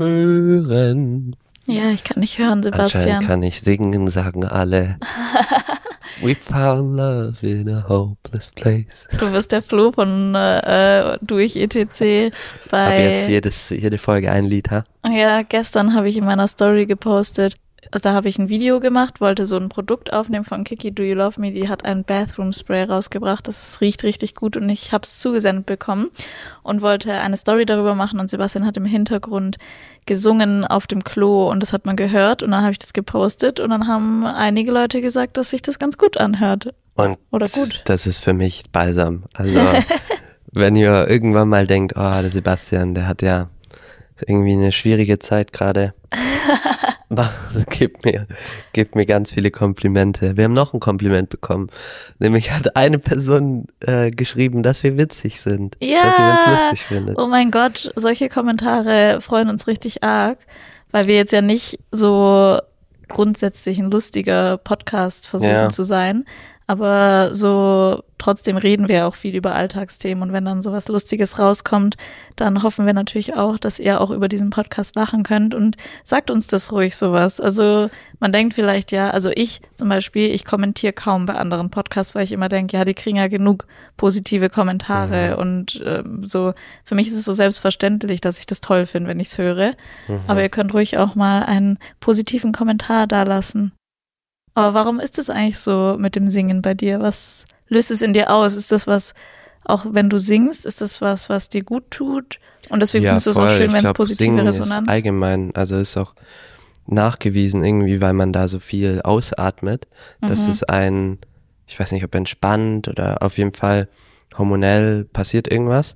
hören. Ja, ich kann nicht hören, Sebastian. Anscheinend kann ich singen, sagen alle. We found love in a hopeless place. Du bist der Flo von durch ETC bei... Ab jetzt jede Folge ein Lied, ha? Ja, gestern habe ich in meiner Story gepostet, also da habe ich ein Video gemacht, wollte so ein Produkt aufnehmen von Kiki Do You Love Me, die hat ein Bathroom Spray rausgebracht, das riecht richtig gut und ich habe es zugesendet bekommen und wollte eine Story darüber machen und Sebastian hat im Hintergrund gesungen auf dem Klo und das hat man gehört und dann habe ich das gepostet und dann haben einige Leute gesagt, dass sich das ganz gut anhört. Und oder gut. Das ist für mich Balsam. Also wenn ihr irgendwann mal denkt, oh, der Sebastian, der hat ja irgendwie eine schwierige Zeit gerade. Gebt mir ganz viele Komplimente. Wir haben noch ein Kompliment bekommen. Nämlich hat eine Person geschrieben, dass wir witzig sind. Ja. Dass sie uns lustig findet. Oh mein Gott, solche Kommentare freuen uns richtig arg, weil wir jetzt ja nicht so grundsätzlich ein lustiger Podcast versuchen zu sein. Aber so trotzdem reden wir auch viel über Alltagsthemen und wenn dann sowas Lustiges rauskommt, dann hoffen wir natürlich auch, dass ihr auch über diesen Podcast lachen könnt und sagt uns das ruhig sowas. Also man denkt vielleicht ja, also ich zum Beispiel, ich kommentiere kaum bei anderen Podcasts, weil ich immer denke, ja, die kriegen ja genug positive Kommentare und so. Für mich ist es so selbstverständlich, dass ich das toll finde, wenn ich es höre. Aber ihr könnt ruhig auch mal einen positiven Kommentar dalassen. Aber warum ist es eigentlich so mit dem Singen bei dir? Was löst es in dir aus? Ist das was, auch wenn du singst, ist das was dir gut tut? Und deswegen findest du es auch schön, wenn es positive Singen Resonanz ist allgemein, also ist auch nachgewiesen irgendwie, weil man da so viel ausatmet. Das ist ich weiß nicht, ob entspannt oder auf jeden Fall hormonell passiert irgendwas.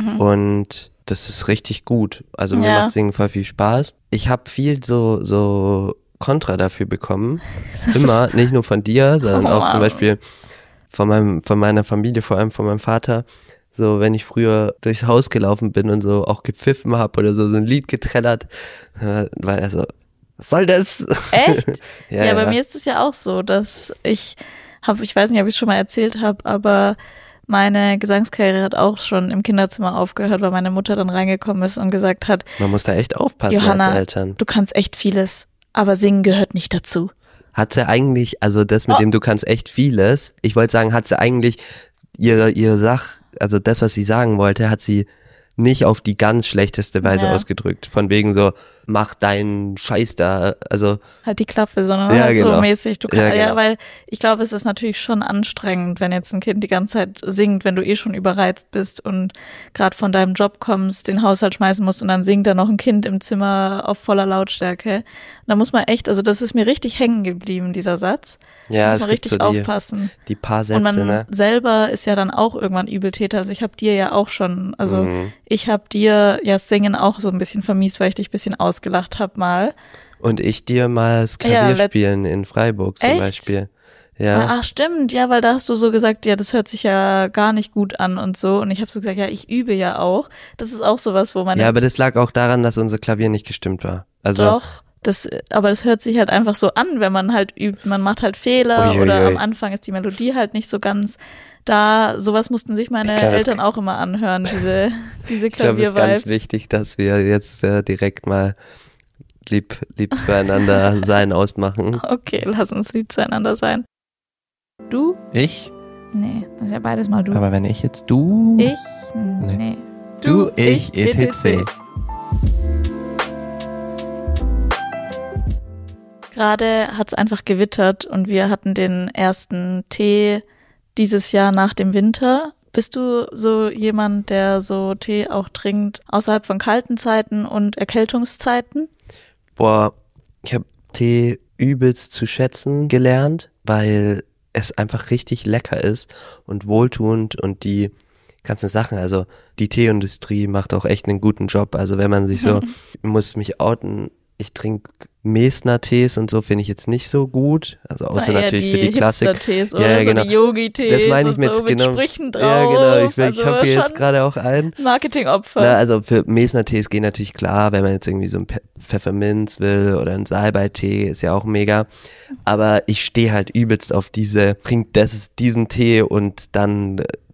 Und das ist richtig gut. Also mir macht Singen voll viel Spaß. Ich habe viel so Kontra dafür bekommen. Immer, nicht nur von dir, sondern auch zum Beispiel von meiner Familie, vor allem von meinem Vater. So, wenn ich früher durchs Haus gelaufen bin und so auch gepfiffen habe oder so ein Lied getrellert, war er so, was soll das? Echt? ja, bei mir ist es ja auch so, dass ich weiß nicht, ob ich es schon mal erzählt habe, aber meine Gesangskarriere hat auch schon im Kinderzimmer aufgehört, weil meine Mutter dann reingekommen ist und gesagt hat, man muss da echt aufpassen Johanna, als Eltern. Du kannst echt vieles, aber Singen gehört nicht dazu. Hat sie eigentlich, also das mit dem du kannst echt vieles, ich wollte sagen, hat sie eigentlich ihre also das, was sie sagen wollte, hat sie nicht auf die ganz schlechteste Weise ausgedrückt. Von wegen so, mach deinen Scheiß da, also. Halt die Klappe, sondern halt so mäßig. Du kannst, weil ich glaube, es ist natürlich schon anstrengend, wenn jetzt ein Kind die ganze Zeit singt, wenn du schon überreizt bist und gerade von deinem Job kommst, den Haushalt schmeißen musst und dann singt da noch ein Kind im Zimmer auf voller Lautstärke. Und da muss man echt, also das ist mir richtig hängen geblieben, dieser Satz. Ja, da muss man richtig aufpassen. Die paar Sätze, und man ne? selber ist ja dann auch irgendwann Übeltäter. Also ich habe dir ja auch schon, ich habe dir ja Singen auch so ein bisschen vermiest, weil ich dich ein bisschen ausgelacht habe mal. Und ich dir mal das Klavierspielen in Freiburg zum Beispiel. Ja. Ach stimmt, ja, weil da hast du so gesagt, ja, das hört sich ja gar nicht gut an und so. Und ich habe so gesagt, ja, ich übe ja auch. Das ist auch sowas, wo man... Ja, aber das lag auch daran, dass unser Klavier nicht gestimmt war. Also doch, aber das hört sich halt einfach so an, wenn man halt übt. Man macht halt Fehler oder am Anfang ist die Melodie halt nicht so ganz da. Sowas mussten sich meine Eltern auch immer anhören, diese Klavier-Vibes. Ich glaube, es ist ganz wichtig, dass wir jetzt direkt mal lieb zueinander sein ausmachen. Okay, lass uns lieb zueinander sein. Du? Ich? Nee, das ist ja beides mal du. Aber wenn ich jetzt du? Ich? Nee. Du, ich, etc. Gerade hat es einfach gewittert und wir hatten den ersten Tee dieses Jahr nach dem Winter. Bist du so jemand, der so Tee auch trinkt außerhalb von kalten Zeiten und Erkältungszeiten? Boah, ich habe Tee übelst zu schätzen gelernt, weil es einfach richtig lecker ist und wohltuend und die ganzen Sachen, also die Teeindustrie macht auch echt einen guten Job. Also wenn man sich so, ich muss mich outen, ich trinke Mesner-Tees und so finde ich jetzt nicht so gut. Also außer natürlich für die Klassik. Tees oder so die Yogi-Tees. Das meine ich mit Sprüchen drauf. Ja, genau. Ich hoffe jetzt gerade auch ein. Marketingopfer. Also für Mesner-Tees gehen natürlich klar, wenn man jetzt irgendwie so ein Pfefferminz will oder ein Salbei-Tee, ist ja auch mega. Aber ich stehe halt übelst auf trink diesen Tee und dann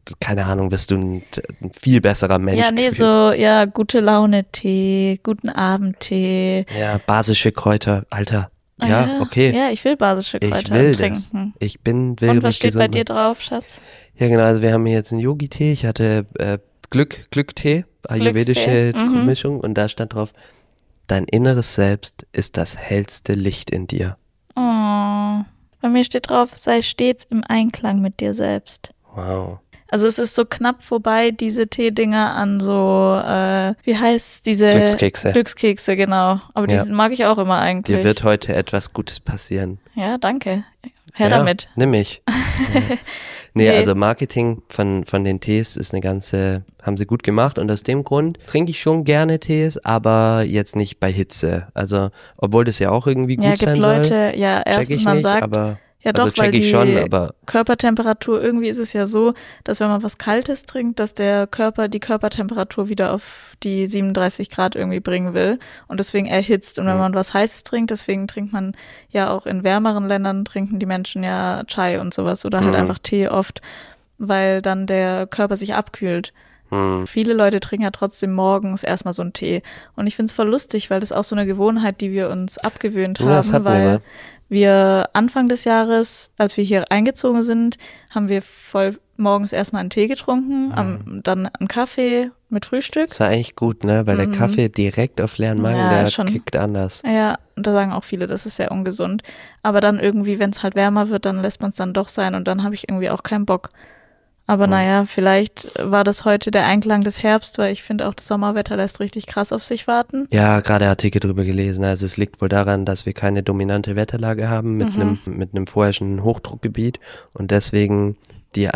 keine Ahnung, wirst du ein viel besserer Mensch. Ja, nee, gefühlt. gute Laune-Tee, guten Abendtee. Ja, basische Kräuter, Alter. Ja, okay. Ja, ich will basische Kräuter Ich will trinken. das. will Und was mich steht gesund bei dir machen. drauf, Schatz? Ja, genau, also wir haben hier jetzt einen Yogi-Tee. Ich hatte Glücktee, ayurvedische Glückstee, Mischung und da stand drauf, dein inneres Selbst ist das hellste Licht in dir. Oh, bei mir steht drauf, sei stets im Einklang mit dir selbst. Wow. Also es ist so knapp vorbei, diese Teedinger an so, wie heißt diese? Glückskekse. Glückskekse, genau. Aber die mag ich auch immer eigentlich. Dir wird heute etwas Gutes passieren. Ja, danke. Her damit. Nimm mich. Nee, also Marketing von den Tees ist haben sie gut gemacht und aus dem Grund trinke ich schon gerne Tees, aber jetzt nicht bei Hitze. Also, obwohl das ja auch irgendwie gut sein soll. Ja, erstens man nicht, sagt, aber ja doch, also weil die schon, aber Körpertemperatur, irgendwie ist es ja so, dass wenn man was Kaltes trinkt, dass der Körper die Körpertemperatur wieder auf die 37 Grad irgendwie bringen will und deswegen erhitzt. Und wenn man was Heißes trinkt, deswegen trinkt man ja auch in wärmeren Ländern, trinken die Menschen ja Chai und sowas oder halt einfach Tee oft, weil dann der Körper sich abkühlt. Viele Leute trinken ja trotzdem morgens erstmal so einen Tee. Und ich finde es voll lustig, weil das auch so eine Gewohnheit, die wir uns abgewöhnt haben, weil wir Anfang des Jahres, als wir hier eingezogen sind, haben wir voll morgens erstmal einen Tee getrunken, dann einen Kaffee mit Frühstück. das war eigentlich gut, ne? Weil der Kaffee direkt auf leeren Magen, der kickt anders. Ja, und da sagen auch viele, das ist sehr ungesund. Aber dann irgendwie, wenn es halt wärmer wird, dann lässt man es dann doch sein und dann habe ich irgendwie auch keinen Bock. Aber naja, vielleicht war das heute der Einklang des Herbst, weil ich finde auch, das Sommerwetter lässt richtig krass auf sich warten. Ja, gerade Artikel drüber gelesen. Also es liegt wohl daran, dass wir keine dominante Wetterlage haben mit einem vorherrschenden Hochdruckgebiet und deswegen die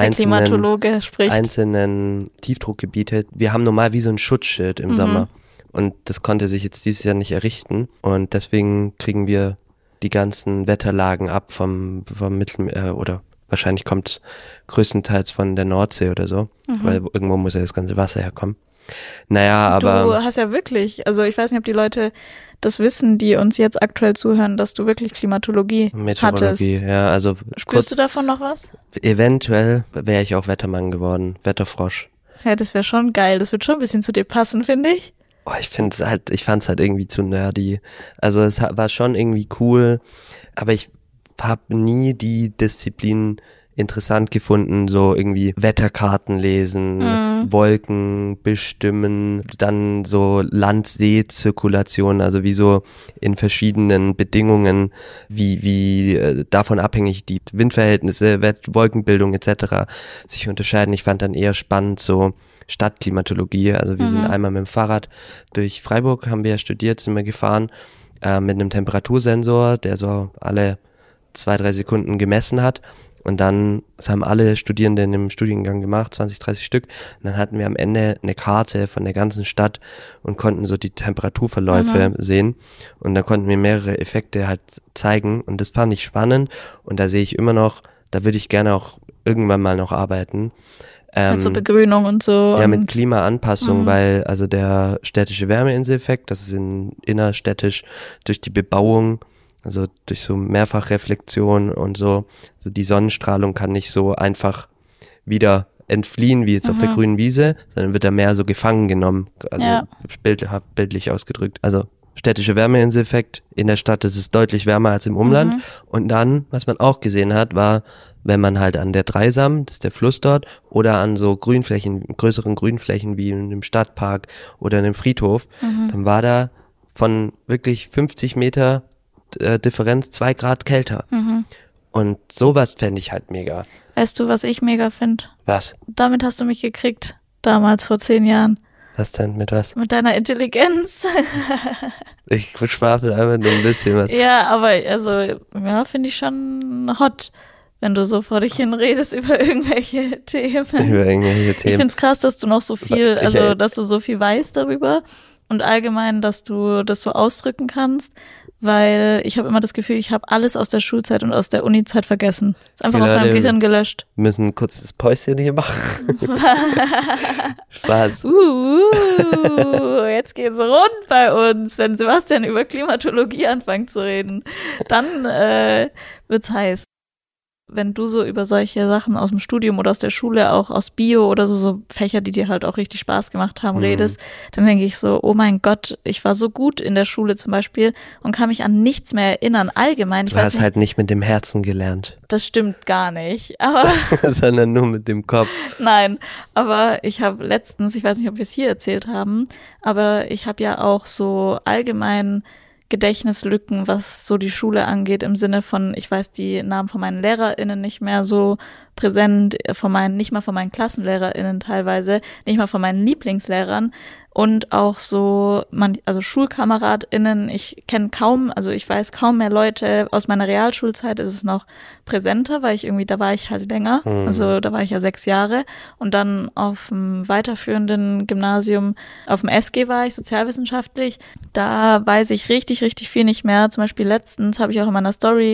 einzelnen Tiefdruckgebiete, wir haben normal wie so ein Schutzschild im Sommer und das konnte sich jetzt dieses Jahr nicht errichten und deswegen kriegen wir die ganzen Wetterlagen ab vom Mittelmeer oder wahrscheinlich kommt größtenteils von der Nordsee oder so, weil irgendwo muss ja das ganze Wasser herkommen. Naja, aber... Du hast ja wirklich, also ich weiß nicht, ob die Leute das wissen, die uns jetzt aktuell zuhören, dass du wirklich Klimatologie Meteorologie, hattest. ja, also... Spürst du davon noch was? Eventuell wäre ich auch Wettermann geworden, Wetterfrosch. Ja, das wäre schon geil, das wird schon ein bisschen zu dir passen, finde ich. Oh, ich fand's halt irgendwie zu nerdy. Also es war schon irgendwie cool, aber ich habe nie die Disziplin interessant gefunden, so irgendwie Wetterkarten lesen, Wolken bestimmen, dann so Land-See-Zirkulation, also wie so in verschiedenen Bedingungen, wie davon abhängig die Windverhältnisse, Wolkenbildung etc. sich unterscheiden. Ich fand dann eher spannend so Stadtklimatologie, also wir sind einmal mit dem Fahrrad durch Freiburg, haben wir studiert, sind wir gefahren, mit einem Temperatursensor, der so alle 2-3 Sekunden gemessen hat und dann, das haben alle Studierenden im Studiengang gemacht, 20, 30 Stück und dann hatten wir am Ende eine Karte von der ganzen Stadt und konnten so die Temperaturverläufe sehen und dann konnten wir mehrere Effekte halt zeigen und das fand ich spannend und da sehe ich immer noch, da würde ich gerne auch irgendwann mal noch arbeiten. Mit so Begrünung und so. Ja, mit Klimaanpassung, weil also der städtische Wärmeinseleffekt, das ist innerstädtisch durch die Bebauung, also durch so Mehrfachreflexion und so die Sonnenstrahlung kann nicht so einfach wieder entfliehen wie jetzt auf der grünen Wiese, sondern wird da mehr so gefangen genommen, also bildlich ausgedrückt. Also städtischer Wärmeinseleffekt in der Stadt, das ist deutlich wärmer als im Umland. Und dann, was man auch gesehen hat, war, wenn man halt an der Dreisam, das ist der Fluss dort, oder an so Grünflächen, größeren Grünflächen wie in einem Stadtpark oder in einem Friedhof, dann war da von wirklich 50 Meter Differenz 2 Grad kälter. Und sowas fände ich halt mega. Weißt du, was ich mega finde? Was? Damit hast du mich gekriegt, damals vor 10 Jahren. Was denn, mit was? Mit deiner Intelligenz. Ich verschwafel einfach nur ein bisschen was. Ja, aber also, ja, finde ich schon hot, wenn du so vor dich hin redest über irgendwelche Themen. Ich finde es krass, dass du noch so viel, also dass du so viel weißt darüber und allgemein, dass du das so ausdrücken kannst, weil ich habe immer das Gefühl, ich habe alles aus der Schulzeit und aus der Uni-Zeit vergessen. Ist einfach aus meinem Gehirn gelöscht. Wir müssen ein kurzes Päuschen hier machen. Spaß. Jetzt geht's rund bei uns, wenn Sebastian über Klimatologie anfängt zu reden. Dann wird's heiß. wenn du so über solche Sachen aus dem Studium oder aus der Schule, auch aus Bio oder so Fächer, die dir halt auch richtig Spaß gemacht haben, redest, dann denke ich so, oh mein Gott, ich war so gut in der Schule zum Beispiel und kann mich an nichts mehr erinnern, allgemein. Du hast halt nicht mit dem Herzen gelernt. Das stimmt gar nicht, aber sondern nur mit dem Kopf. Nein, aber ich habe letztens, ich weiß nicht, ob wir es hier erzählt haben, aber ich habe ja auch so allgemein Gedächtnislücken, was so die Schule angeht, im Sinne von, ich weiß die Namen von meinen LehrerInnen nicht mehr so präsent, nicht mal von meinen KlassenlehrerInnen teilweise, nicht mal von meinen Lieblingslehrern und auch so, also SchulkameradInnen, ich weiß kaum mehr Leute aus meiner Realschulzeit, ist es noch präsenter, weil da war ich halt länger, also da war ich ja 6 Jahre und dann auf dem weiterführenden Gymnasium, auf dem SG war ich, sozialwissenschaftlich, da weiß ich richtig, richtig viel nicht mehr, zum Beispiel letztens habe ich auch in meiner Story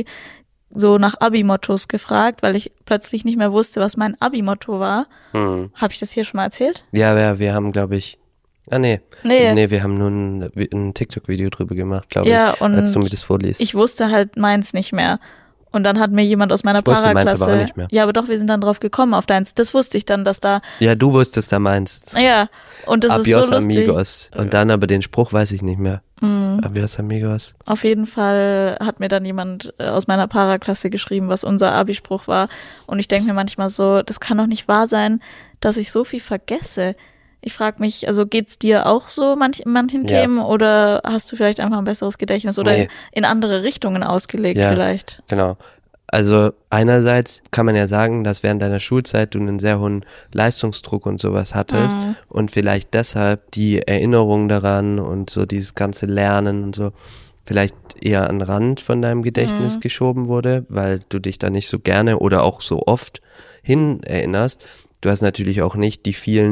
so nach Abi-Mottos gefragt, weil ich plötzlich nicht mehr wusste, was mein Abi-Motto war. Habe ich das hier schon mal erzählt? Ja, wir haben, glaube ich, Nee, wir haben nur ein TikTok-Video drüber gemacht, glaube ich, als du mir das vorliest. Ich wusste halt meins nicht mehr. Und dann hat mir jemand aus meiner Paraklasse... meins aber auch nicht mehr. Ja, aber doch, wir sind dann drauf gekommen auf deins. Das wusste ich dann, dass da... Ja, du wusstest da meins. Ja, und das Abios ist so lustig. Amigos. Und dann aber den Spruch weiß ich nicht mehr. Abios Amigos. Auf jeden Fall hat mir dann jemand aus meiner Paraklasse geschrieben, was unser Abi-Spruch war. Und ich denke mir manchmal so, das kann doch nicht wahr sein, dass ich so viel vergesse. Ich frage mich, also geht's dir auch so in manchen Themen oder hast du vielleicht einfach ein besseres Gedächtnis oder in andere Richtungen ausgelegt vielleicht? Genau. Also einerseits kann man ja sagen, dass während deiner Schulzeit du einen sehr hohen Leistungsdruck und sowas hattest und vielleicht deshalb die Erinnerung daran und so dieses ganze Lernen und so vielleicht eher an den Rand von deinem Gedächtnis geschoben wurde, weil du dich da nicht so gerne oder auch so oft hin erinnerst. Du hast natürlich auch nicht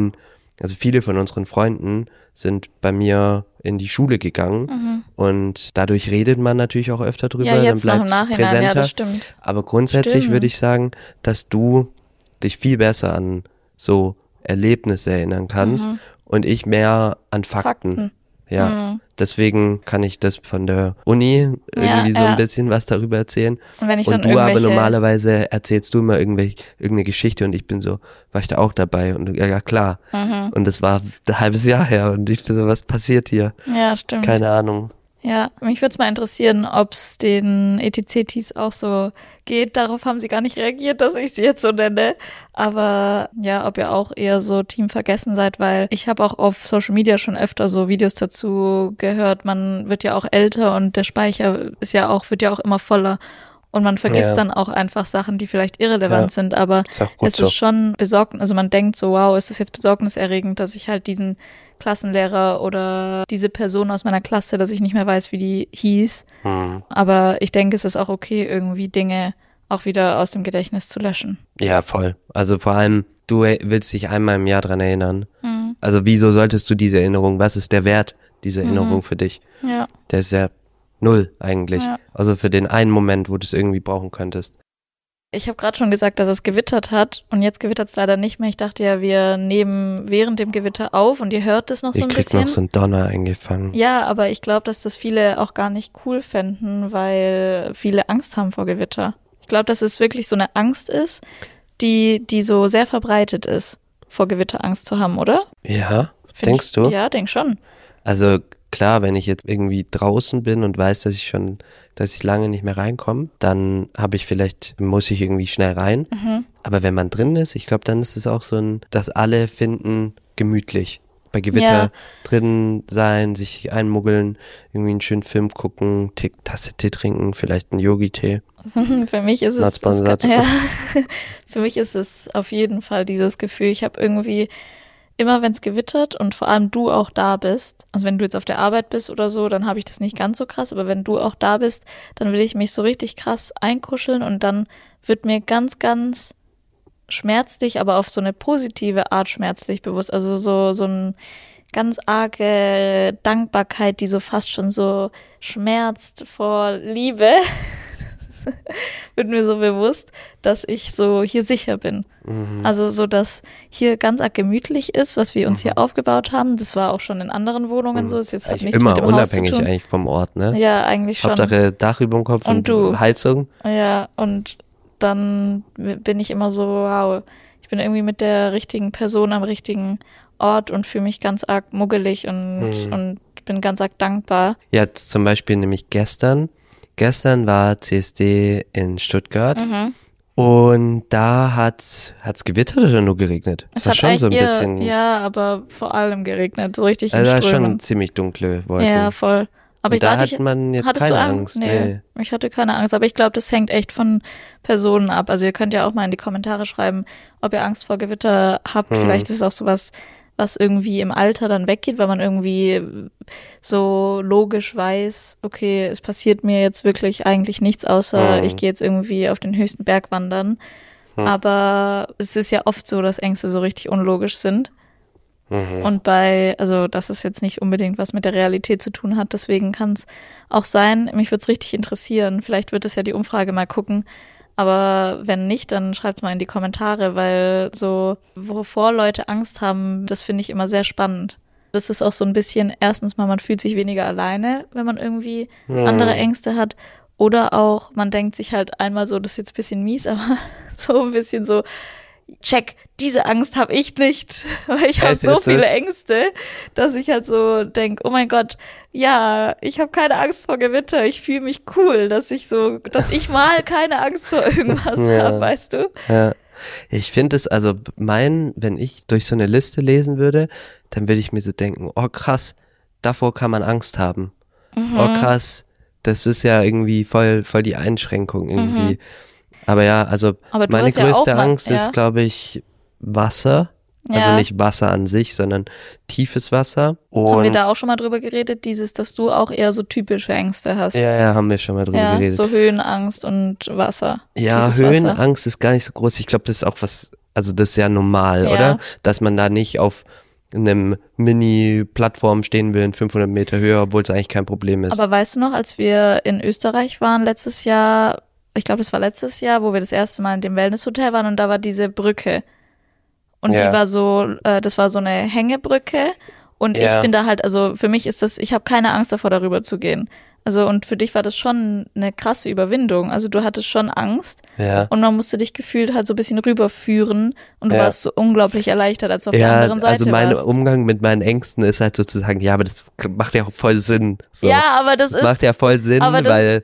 viele von unseren Freunden sind bei mir in die Schule gegangen und dadurch redet man natürlich auch öfter drüber, ja, jetzt dann bleibt es präsenter. Ja, das stimmt. Aber grundsätzlich würde ich sagen, dass du dich viel besser an so Erlebnisse erinnern kannst und ich mehr an Fakten. Ja, deswegen kann ich das von der Uni irgendwie so ein bisschen was darüber erzählen. Und du aber normalerweise erzählst du immer irgendeine Geschichte und ich bin so, war ich da auch dabei? Und ja klar. Und das war ein halbes Jahr her und ich bin so, was passiert hier? Ja, stimmt. Keine Ahnung. Ja, mich würde es mal interessieren, ob es den ETC-Tees auch so geht. Darauf haben sie gar nicht reagiert, dass ich sie jetzt so nenne. Aber ja, ob ihr auch eher so Team vergessen seid, weil ich habe auch auf Social Media schon öfter so Videos dazu gehört. Man wird ja auch älter und der Speicher wird ja auch immer voller. Und man vergisst dann auch einfach Sachen, die vielleicht irrelevant sind, aber es ist schon besorgend, also man denkt so, wow, ist das jetzt besorgniserregend, dass ich halt diesen Klassenlehrer oder diese Person aus meiner Klasse, dass ich nicht mehr weiß, wie die hieß. Aber ich denke, es ist auch okay, irgendwie Dinge auch wieder aus dem Gedächtnis zu löschen. Ja, voll. Also vor allem, du willst dich einmal im Jahr dran erinnern. Also wieso solltest du diese Erinnerung, was ist der Wert dieser Erinnerung für dich? Ja. Der ist ja 0 eigentlich. Ja. Also für den einen Moment, wo du es irgendwie brauchen könntest. Ich habe gerade schon gesagt, dass es gewittert hat und jetzt gewittert es leider nicht mehr. Ich dachte ja, wir nehmen während dem Gewitter auf und ihr hört es noch so ein bisschen. Ich krieg noch so einen Donner eingefangen. Ja, aber ich glaube, dass das viele auch gar nicht cool fänden, weil viele Angst haben vor Gewitter. Ich glaube, dass es wirklich so eine Angst ist, die so sehr verbreitet ist, vor Gewitter Angst zu haben, oder? Ja, denkst du? Ja, denk schon. Also klar, wenn ich jetzt irgendwie draußen bin und weiß, dass ich lange nicht mehr reinkomme, dann muss ich irgendwie schnell rein. Aber wenn man drin ist, ich glaube, dann ist es auch so dass alle finden gemütlich. Bei Gewitter drin sein, sich einmuggeln, irgendwie einen schönen Film gucken, Tasse Tee trinken, vielleicht einen Yogi-Tee. Für mich ist für mich ist es auf jeden Fall dieses Gefühl, ich habe irgendwie immer wenn es gewittert und vor allem du auch da bist, also wenn du jetzt auf der Arbeit bist oder so, dann habe ich das nicht ganz so krass, aber wenn du auch da bist, dann will ich mich so richtig krass einkuscheln und dann wird mir ganz, ganz schmerzlich, aber auf so eine positive Art schmerzlich bewusst, also so ein ganz arge Dankbarkeit, die so fast schon so schmerzt vor Liebe, wird mir so bewusst, dass ich so hier sicher bin. Also so, dass hier ganz arg gemütlich ist, was wir uns hier aufgebaut haben. Das war auch schon in anderen Wohnungen so. Ist jetzt halt nichts mit dem Haus zu tun. Immer unabhängig eigentlich vom Ort, ne? Ja, eigentlich schon. Hauptsache Dach über dem Kopf und du. Heizung. Ja, und dann bin ich immer so, wow, ich bin irgendwie mit der richtigen Person am richtigen Ort und fühle mich ganz arg muggelig und bin ganz arg dankbar. Ja, zum Beispiel nämlich gestern war CSD in Stuttgart und da hat's gewittert oder nur geregnet? Es hat schon so ein bisschen. Ja, aber vor allem geregnet, so richtig in Strömen. Also schon ziemlich dunkle Wolken. Ja, voll. Aber da hat man jetzt keine Angst. Nee, ich hatte keine Angst. Aber ich glaube, das hängt echt von Personen ab. Also ihr könnt ja auch mal in die Kommentare schreiben, ob ihr Angst vor Gewitter habt. Vielleicht ist es auch sowas, was irgendwie im Alter dann weggeht, weil man irgendwie so logisch weiß, okay, es passiert mir jetzt wirklich eigentlich nichts, außer ich gehe jetzt irgendwie auf den höchsten Berg wandern. Aber es ist ja oft so, dass Ängste so richtig unlogisch sind. Und also dass es jetzt nicht unbedingt was mit der Realität zu tun hat, deswegen kann es auch sein, mich würde es richtig interessieren, vielleicht wird es ja die Umfrage mal gucken, aber wenn nicht, dann schreibt mal in die Kommentare, weil so, wovor Leute Angst haben, das finde ich immer sehr spannend. Das ist auch so ein bisschen, erstens mal, man fühlt sich weniger alleine, wenn man irgendwie andere Ängste hat, oder auch, man denkt sich halt einmal so, das ist jetzt ein bisschen mies, aber so ein bisschen so, check, diese Angst habe ich nicht, weil ich habe so viele Ängste, dass ich halt so denke, oh mein Gott, ja, ich habe keine Angst vor Gewitter, ich fühle mich cool, dass ich mal keine Angst vor irgendwas habe, weißt du? Ja. Ich finde es, also wenn ich durch so eine Liste lesen würde, dann würde ich mir so denken, oh krass, davor kann man Angst haben. Oh krass, das ist ja irgendwie voll die Einschränkung irgendwie. Aber ja, also meine größte Angst ist, glaube ich, Wasser. Also nicht Wasser an sich, sondern tiefes Wasser. Und haben wir da auch schon mal drüber geredet, dass du auch eher so typische Ängste hast? Ja, haben wir schon mal drüber geredet. So Höhenangst und Wasser. Ja, Höhenangst ist gar nicht so groß. Ich glaube, das ist auch das ist ja normal, oder? Dass man da nicht auf einem Mini-Plattform stehen will in 500 Meter Höhe, obwohl es eigentlich kein Problem ist. Aber weißt du noch, als wir in Österreich waren letztes Jahr, ich glaube, das war letztes Jahr, wo wir das erste Mal in dem Wellnesshotel waren und da war diese Brücke. Und die war das war so eine Hängebrücke und ich bin da halt, also für mich ist das, ich habe keine Angst davor, darüber zu gehen. Also und für dich war das schon eine krasse Überwindung. Also du hattest schon Angst und man musste dich gefühlt halt so ein bisschen rüberführen und du warst so unglaublich erleichtert, als du auf der anderen Seite warst. Also mein Umgang mit meinen Ängsten ist halt sozusagen, ja, aber das macht ja auch voll Sinn. So. Ja, aber das macht ja voll Sinn, weil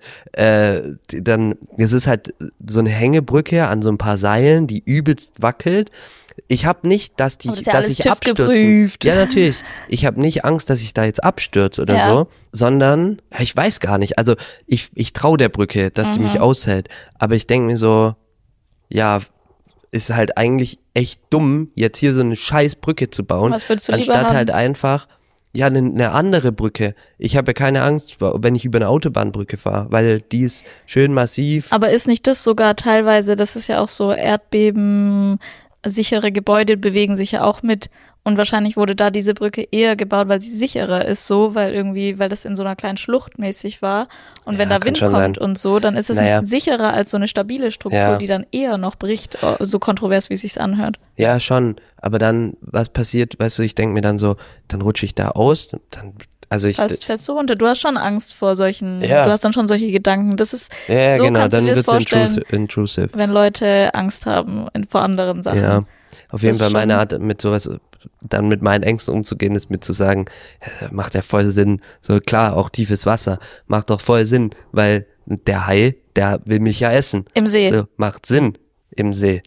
es ist halt so eine Hängebrücke an so ein paar Seilen, die übelst wackelt. Ich habe nicht, dass ich abstürze. Ja, natürlich. Ich habe nicht Angst, dass ich da jetzt abstürze oder so, sondern ich weiß gar nicht. Also ich traue der Brücke, dass sie mich aushält. Aber ich denke mir so, ja, ist halt eigentlich echt dumm, jetzt hier so eine scheiß Brücke zu bauen. Was würdest du lieber anstatt haben? halt einfach eine andere Brücke. Ich habe ja keine Angst, wenn ich über eine Autobahnbrücke fahre, weil die ist schön massiv. Aber ist nicht das sogar teilweise, das ist ja auch so Erdbeben, sichere Gebäude bewegen sich ja auch mit und wahrscheinlich wurde da diese Brücke eher gebaut, weil sie sicherer ist, so, weil das in so einer kleinen Schlucht mäßig war und wenn da Wind kommt und so, dann ist es sicherer als so eine stabile Struktur, die dann eher noch bricht, so kontrovers, wie es sich anhört. Ja, schon, aber dann, was passiert, weißt du, ich denke mir dann so, dann rutsche ich da aus, dann fällst du runter. Du hast schon Angst vor solchen, du hast dann schon solche Gedanken. Das ist, so genau, kannst du dir das vorstellen, intrusive. wenn Leute Angst haben vor anderen Sachen. Ja, auf jeden Fall meine Art, mit sowas, dann mit meinen Ängsten umzugehen, ist mir zu sagen, macht ja voll Sinn. So klar, auch tiefes Wasser macht doch voll Sinn, weil der Hai, der will mich ja essen. Im See. So, macht Sinn im See.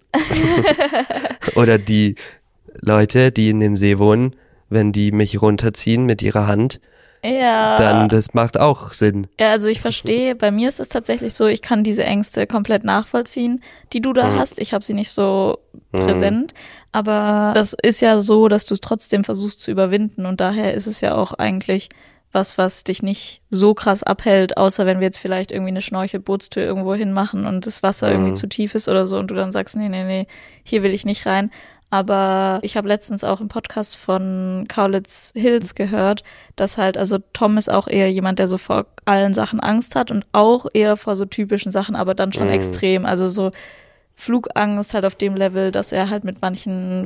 Oder die Leute, die in dem See wohnen, wenn die mich runterziehen mit ihrer Hand, dann das macht auch Sinn. Ja, also ich verstehe, bei mir ist es tatsächlich so, ich kann diese Ängste komplett nachvollziehen, die du da hast. Ich habe sie nicht so präsent, aber das ist ja so, dass du es trotzdem versuchst zu überwinden und daher ist es ja auch eigentlich was dich nicht so krass abhält, außer wenn wir jetzt vielleicht irgendwie eine Schnorchelbootstür irgendwo hinmachen und das Wasser irgendwie zu tief ist oder so und du dann sagst, nee, hier will ich nicht rein. Aber ich habe letztens auch im Podcast von Kaulitz Hills gehört, dass halt, also Tom ist auch eher jemand, der so vor allen Sachen Angst hat und auch eher vor so typischen Sachen, aber dann schon extrem. Also so Flugangst halt auf dem Level, dass er halt mit manchen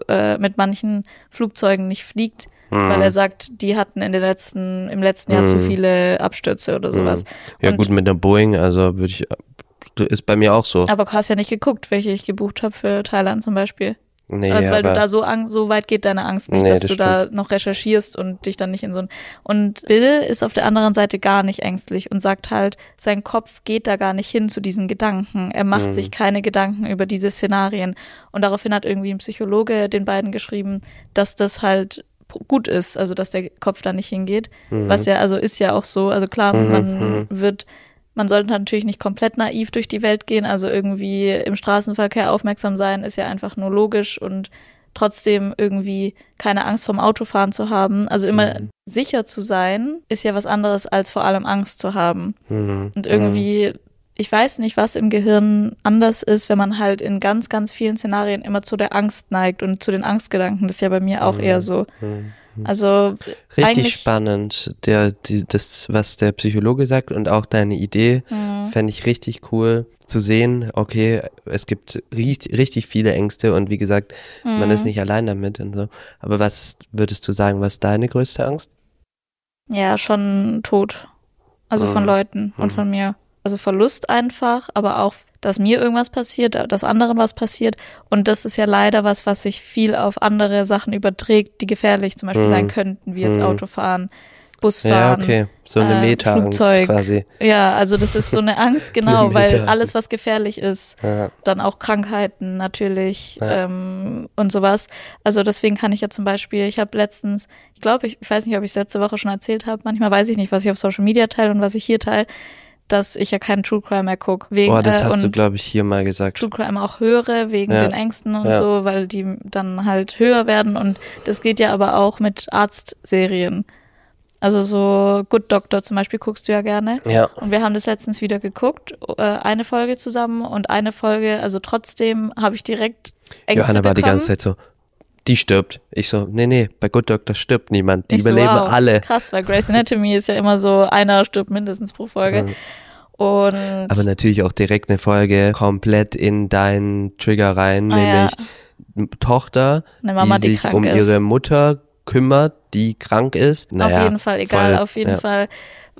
Flugzeugen nicht fliegt, weil er sagt, die hatten im letzten Jahr zu viele Abstürze oder sowas. Ja, und gut, mit der Boeing, also würde ich ist bei mir auch so. Aber du hast ja nicht geguckt, welche ich gebucht habe für Thailand zum Beispiel. Nee, also weil du da so weit geht deine Angst nicht, dass das du da noch recherchierst und dich dann nicht in so ein... Und Bill ist auf der anderen Seite gar nicht ängstlich und sagt halt, sein Kopf geht da gar nicht hin zu diesen Gedanken. Er macht sich keine Gedanken über diese Szenarien. Und daraufhin hat irgendwie ein Psychologe den beiden geschrieben, dass das halt gut ist, also dass der Kopf da nicht hingeht. Was ja, also ist ja auch so, also klar, man sollte natürlich nicht komplett naiv durch die Welt gehen, also irgendwie im Straßenverkehr aufmerksam sein, ist ja einfach nur logisch und trotzdem irgendwie keine Angst vorm Autofahren zu haben. Also immer sicher zu sein, ist ja was anderes, als vor allem Angst zu haben. Und irgendwie, ich weiß nicht, was im Gehirn anders ist, wenn man halt in ganz, ganz vielen Szenarien immer zu der Angst neigt und zu den Angstgedanken. Das ist ja bei mir auch eher so. Also richtig spannend, das, was der Psychologe sagt und auch deine Idee, fände ich richtig cool zu sehen, okay, es gibt richtig viele Ängste und wie gesagt, man ist nicht allein damit und so. Aber was würdest du sagen, was ist deine größte Angst? Ja, schon Tod. Also von Leuten und von mir. Also Verlust einfach, aber auch, dass mir irgendwas passiert, dass anderen was passiert. Und das ist ja leider was sich viel auf andere Sachen überträgt, die gefährlich zum Beispiel sein könnten, wie jetzt Autofahren, Busfahren, ja, okay. So eine Meta-Angst Flugzeug. Quasi. Ja, also das ist so eine Angst, genau, weil alles, was gefährlich ist, dann auch Krankheiten natürlich und sowas. Also deswegen kann ich ja zum Beispiel, ich habe letztens, ich glaube, ich weiß nicht, ob ich es letzte Woche schon erzählt habe, manchmal weiß ich nicht, was ich auf Social Media teile und was ich hier teile, dass ich ja keinen True Crime mehr gucke. Das hast du, glaube ich, hier mal gesagt. True Crime auch höre, wegen den Ängsten und so, weil die dann halt höher werden. Und das geht ja aber auch mit Arztserien. Also so Good Doctor zum Beispiel guckst du ja gerne. Ja. Und wir haben das letztens wieder geguckt, eine Folge zusammen und eine Folge, also trotzdem habe ich direkt Ängste Johanna war bekommen. die ganze Zeit so, die stirbt. Ich so, nee, bei Good Doctor stirbt niemand. Die überleben alle. Krass, weil Grey's Anatomy ist ja immer so, einer stirbt mindestens pro Folge. Und aber natürlich auch direkt eine Folge komplett in deinen Trigger rein, nämlich Tochter, eine Mama, die sich krank um ist. ihre Mutter kümmert, die krank ist. Naja, auf jeden Fall, egal, auf jeden Fall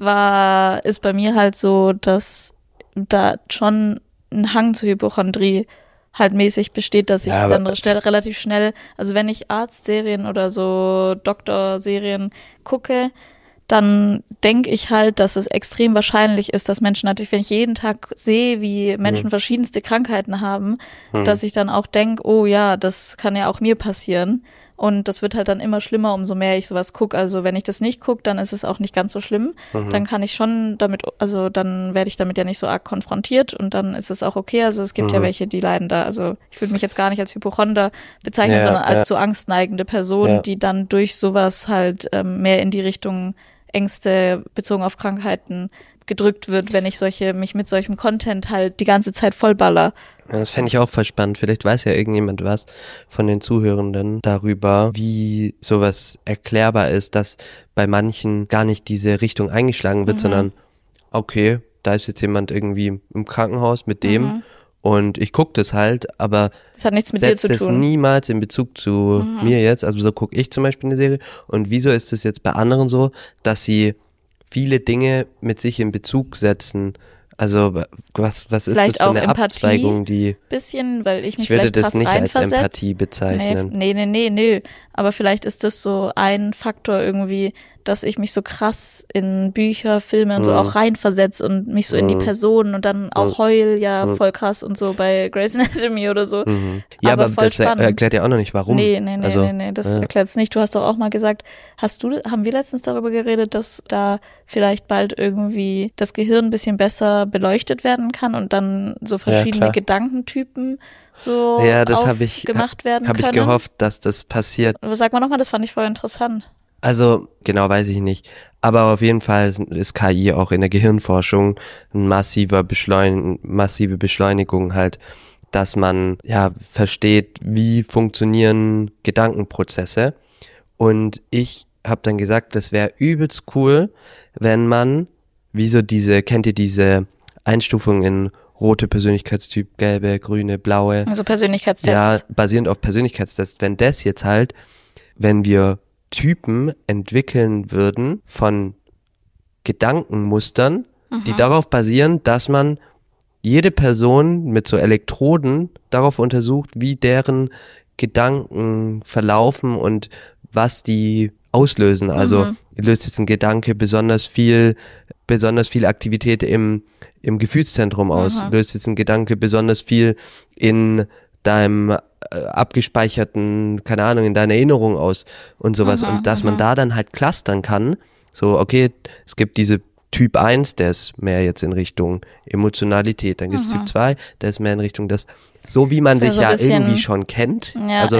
ist bei mir halt so, dass da schon ein Hang zur Hypochondrie halt mäßig besteht, dass ich dann relativ schnell, also wenn ich Arztserien oder so Doktorserien gucke, dann denke ich halt, dass es extrem wahrscheinlich ist, dass Menschen natürlich, wenn ich jeden Tag sehe, wie Menschen verschiedenste Krankheiten haben, dass ich dann auch denke, oh ja, das kann ja auch mir passieren. Und das wird halt dann immer schlimmer, umso mehr ich sowas gucke. Also wenn ich das nicht gucke, dann ist es auch nicht ganz so schlimm. Dann kann ich schon damit, also dann werde ich damit ja nicht so arg konfrontiert und dann ist es auch okay. Also es gibt ja welche, die leiden da. Also ich würde mich jetzt gar nicht als Hypochonder bezeichnen, sondern als so angstneigende Person, die dann durch sowas halt mehr in die Richtung Ängste bezogen auf Krankheiten gedrückt wird, wenn ich mich mit solchem Content halt die ganze Zeit vollballer. Ja, das fände ich auch voll spannend. Vielleicht weiß ja irgendjemand was von den Zuhörenden darüber, wie sowas erklärbar ist, dass bei manchen gar nicht diese Richtung eingeschlagen wird, sondern okay, da ist jetzt jemand irgendwie im Krankenhaus mit dem und ich gucke das halt, aber das hat nichts mit dir zu tun. Das niemals in Bezug zu mir jetzt. Also so gucke ich zum Beispiel eine Serie und wieso ist es jetzt bei anderen so, dass sie viele Dinge mit sich in Bezug setzen? Also was ist vielleicht das für eine Empathie, Abzweigung, die... bisschen, weil ich mich würde vielleicht das krass nicht als reinversetze. Empathie bezeichnen. Nee. Aber vielleicht ist das so ein Faktor irgendwie, dass ich mich so krass in Bücher, Filme und so auch reinversetze und mich so in die Personen und dann auch heul, voll krass und so bei Grey's Anatomy oder so. Ja, aber voll das spannend. erklärt ja auch noch nicht, warum. Nee, das erklärt es nicht. Du hast doch auch mal gesagt, haben wir letztens darüber geredet, dass da vielleicht bald irgendwie das Gehirn ein bisschen besser beleuchtet werden kann und dann so verschiedene Gedankentypen so gemacht werden können. Habe ich gehofft, dass das passiert. Aber sag mal nochmal, das fand ich voll interessant. Also, genau weiß ich nicht. Aber auf jeden Fall ist KI auch in der Gehirnforschung eine massive Beschleunigung halt, dass man versteht, wie funktionieren Gedankenprozesse. Und ich habe dann gesagt, das wäre übelst cool, wenn man, kennt ihr diese Einstufung in rote Persönlichkeitstyp, gelbe, grüne, blaue. Also Persönlichkeitstest. Ja, basierend auf Persönlichkeitstest. Wenn wir Typen entwickeln würden von Gedankenmustern, die darauf basieren, dass man jede Person mit so Elektroden darauf untersucht, wie deren Gedanken verlaufen und was die auslösen. Also löst jetzt ein Gedanke besonders viel Aktivität im Gefühlszentrum aus, löst jetzt ein Gedanke besonders viel in deinem abgespeicherten, keine Ahnung, in deiner Erinnerung aus und sowas. Und dass man da dann halt clustern kann, so, okay, es gibt diese Typ 1, der ist mehr jetzt in Richtung Emotionalität, dann gibt es Typ 2, der ist mehr in Richtung das, so wie man sich so ja irgendwie schon kennt,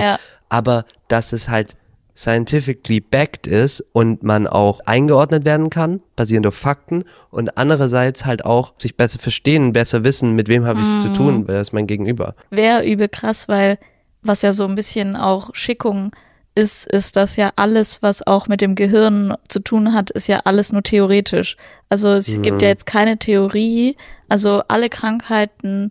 aber dass es halt scientifically backed ist und man auch eingeordnet werden kann, basierend auf Fakten und andererseits halt auch sich besser verstehen, besser wissen, mit wem habe ich es zu tun, wer ist mein Gegenüber. Wäre übel krass, weil was ja so ein bisschen auch Schickung ist das ja alles, was auch mit dem Gehirn zu tun hat, ist ja alles nur theoretisch. Also es gibt ja jetzt keine Theorie, also alle Krankheiten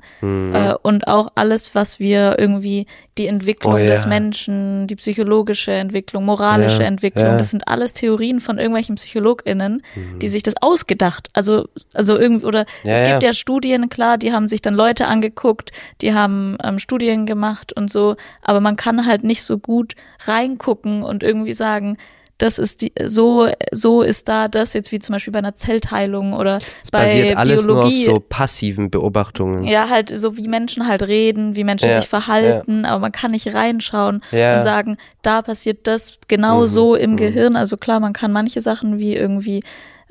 und auch alles, was wir irgendwie, die Entwicklung des Menschen, die psychologische Entwicklung, moralische Entwicklung, das sind alles Theorien von irgendwelchen PsychologInnen, die sich das ausgedacht, also irgendwie, oder es gibt ja Studien, klar, die haben sich dann Leute angeguckt, die haben Studien gemacht und so, aber man kann halt nicht so gut reingucken und irgendwie sagen, das ist so ist da das jetzt wie zum Beispiel bei einer Zellteilung oder es bei basiert alles Biologie. Nur auf so passiven Beobachtungen. Ja, halt so wie Menschen halt reden, wie Menschen sich verhalten, aber man kann nicht reinschauen und sagen, da passiert das genau so im Gehirn. Also klar, man kann manche Sachen wie irgendwie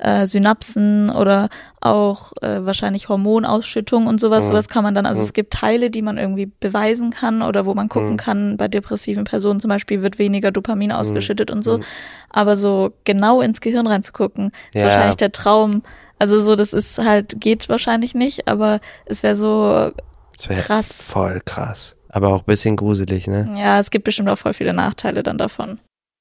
Synapsen oder auch wahrscheinlich Hormonausschüttung und sowas kann man dann, also es gibt Teile, die man irgendwie beweisen kann oder wo man gucken kann, bei depressiven Personen zum Beispiel wird weniger Dopamin ausgeschüttet und so, aber so genau ins Gehirn reinzugucken, ist wahrscheinlich der Traum, also so, das ist halt, geht wahrscheinlich nicht, aber es wäre so krass. Voll krass, aber auch ein bisschen gruselig, ne? Ja, es gibt bestimmt auch voll viele Nachteile dann davon.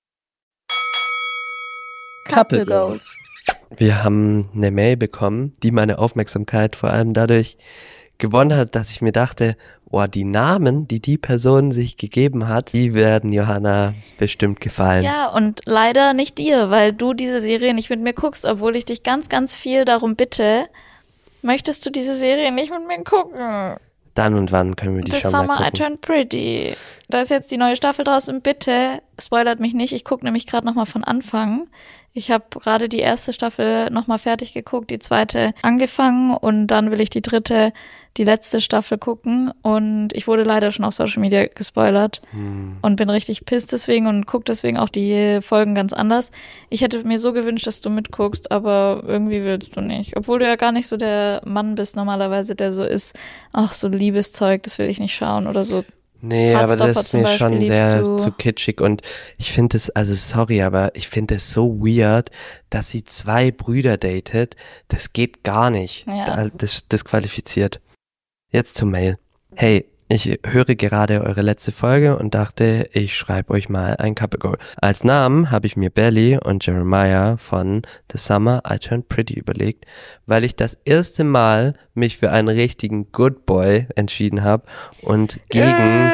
Couple Goals. Wir haben eine Mail bekommen, die meine Aufmerksamkeit vor allem dadurch gewonnen hat, dass ich mir dachte, die Namen, die Person sich gegeben hat, die werden Johanna bestimmt gefallen. Ja, und leider nicht dir, weil du diese Serie nicht mit mir guckst, obwohl ich dich ganz, ganz viel darum bitte, möchtest du diese Serie nicht mit mir gucken? Dann und wann können wir die schon mal gucken. The Summer I Turned Pretty. Da ist jetzt die neue Staffel draußen. Bitte, spoilert mich nicht. Ich gucke nämlich gerade nochmal von Anfang. Ich habe gerade die erste Staffel nochmal fertig geguckt, die zweite angefangen und dann will ich die dritte, die letzte Staffel gucken. Und ich wurde leider schon auf Social Media gespoilert und bin richtig pisst deswegen und gucke deswegen auch die Folgen ganz anders. Ich hätte mir so gewünscht, dass du mitguckst, aber irgendwie willst du nicht. Obwohl du ja gar nicht so der Mann bist normalerweise, der so ist, ach, so Liebeszeug, das will ich nicht schauen oder so. Nee, aber das ist mir schon sehr zu kitschig und ich finde es, also sorry, aber ich finde es so weird, dass sie 2 Brüder datet. Das geht gar nicht. Ja. Das disqualifiziert. Jetzt zur Mail. Hey, ich höre gerade eure letzte Folge und dachte, ich schreibe euch mal ein Couple Goal. Als Namen habe ich mir Belly und Jeremiah von The Summer I Turned Pretty überlegt, weil ich das erste Mal mich für einen richtigen Good Boy entschieden habe und gegen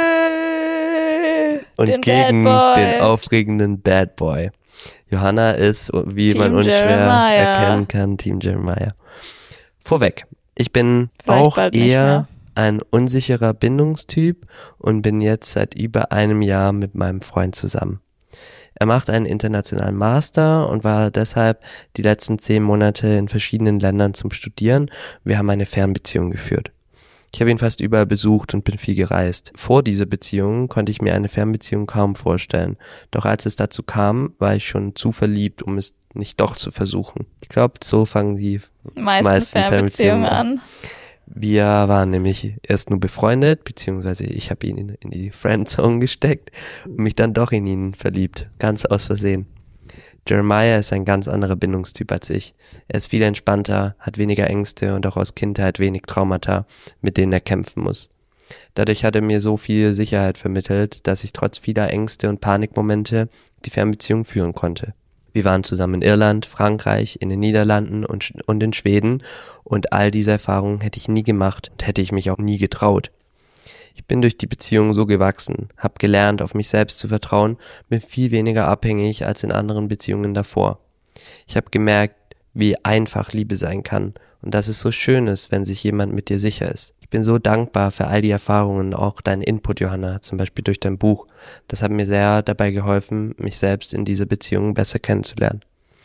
den aufregenden Bad Boy. Johanna ist, wie Team man unschwer Jeremiah. erkennen kann, Team Jeremiah. Vorweg, ich bin Vielleicht auch eher ein unsicherer Bindungstyp und bin jetzt seit über einem Jahr mit meinem Freund zusammen. Er macht einen internationalen Master und war deshalb die letzten 10 Monate in verschiedenen Ländern zum Studieren. Wir haben eine Fernbeziehung geführt. Ich habe ihn fast überall besucht und bin viel gereist. Vor dieser Beziehung konnte ich mir eine Fernbeziehung kaum vorstellen. Doch als es dazu kam, war ich schon zu verliebt, um es nicht doch zu versuchen. Ich glaube, so fangen die meisten Fernbeziehungen an. Wir waren nämlich erst nur befreundet, beziehungsweise ich habe ihn in die Friendzone gesteckt und mich dann doch in ihn verliebt, ganz aus Versehen. Jeremiah ist ein ganz anderer Bindungstyp als ich. Er ist viel entspannter, hat weniger Ängste und auch aus Kindheit wenig Traumata, mit denen er kämpfen muss. Dadurch hat er mir so viel Sicherheit vermittelt, dass ich trotz vieler Ängste und Panikmomente die Fernbeziehung führen konnte. Wir waren zusammen in Irland, Frankreich, in den Niederlanden und in Schweden und all diese Erfahrungen hätte ich nie gemacht und hätte ich mich auch nie getraut. Ich bin durch die Beziehung so gewachsen, habe gelernt, auf mich selbst zu vertrauen, bin viel weniger abhängig als in anderen Beziehungen davor. Ich habe gemerkt, wie einfach Liebe sein kann und dass es so schön ist, wenn sich jemand mit dir sicher ist. Ich bin so dankbar für all die Erfahrungen, auch deinen Input, Johanna, zum Beispiel durch dein Buch. Das hat mir sehr dabei geholfen, mich selbst in dieser Beziehung besser kennenzulernen.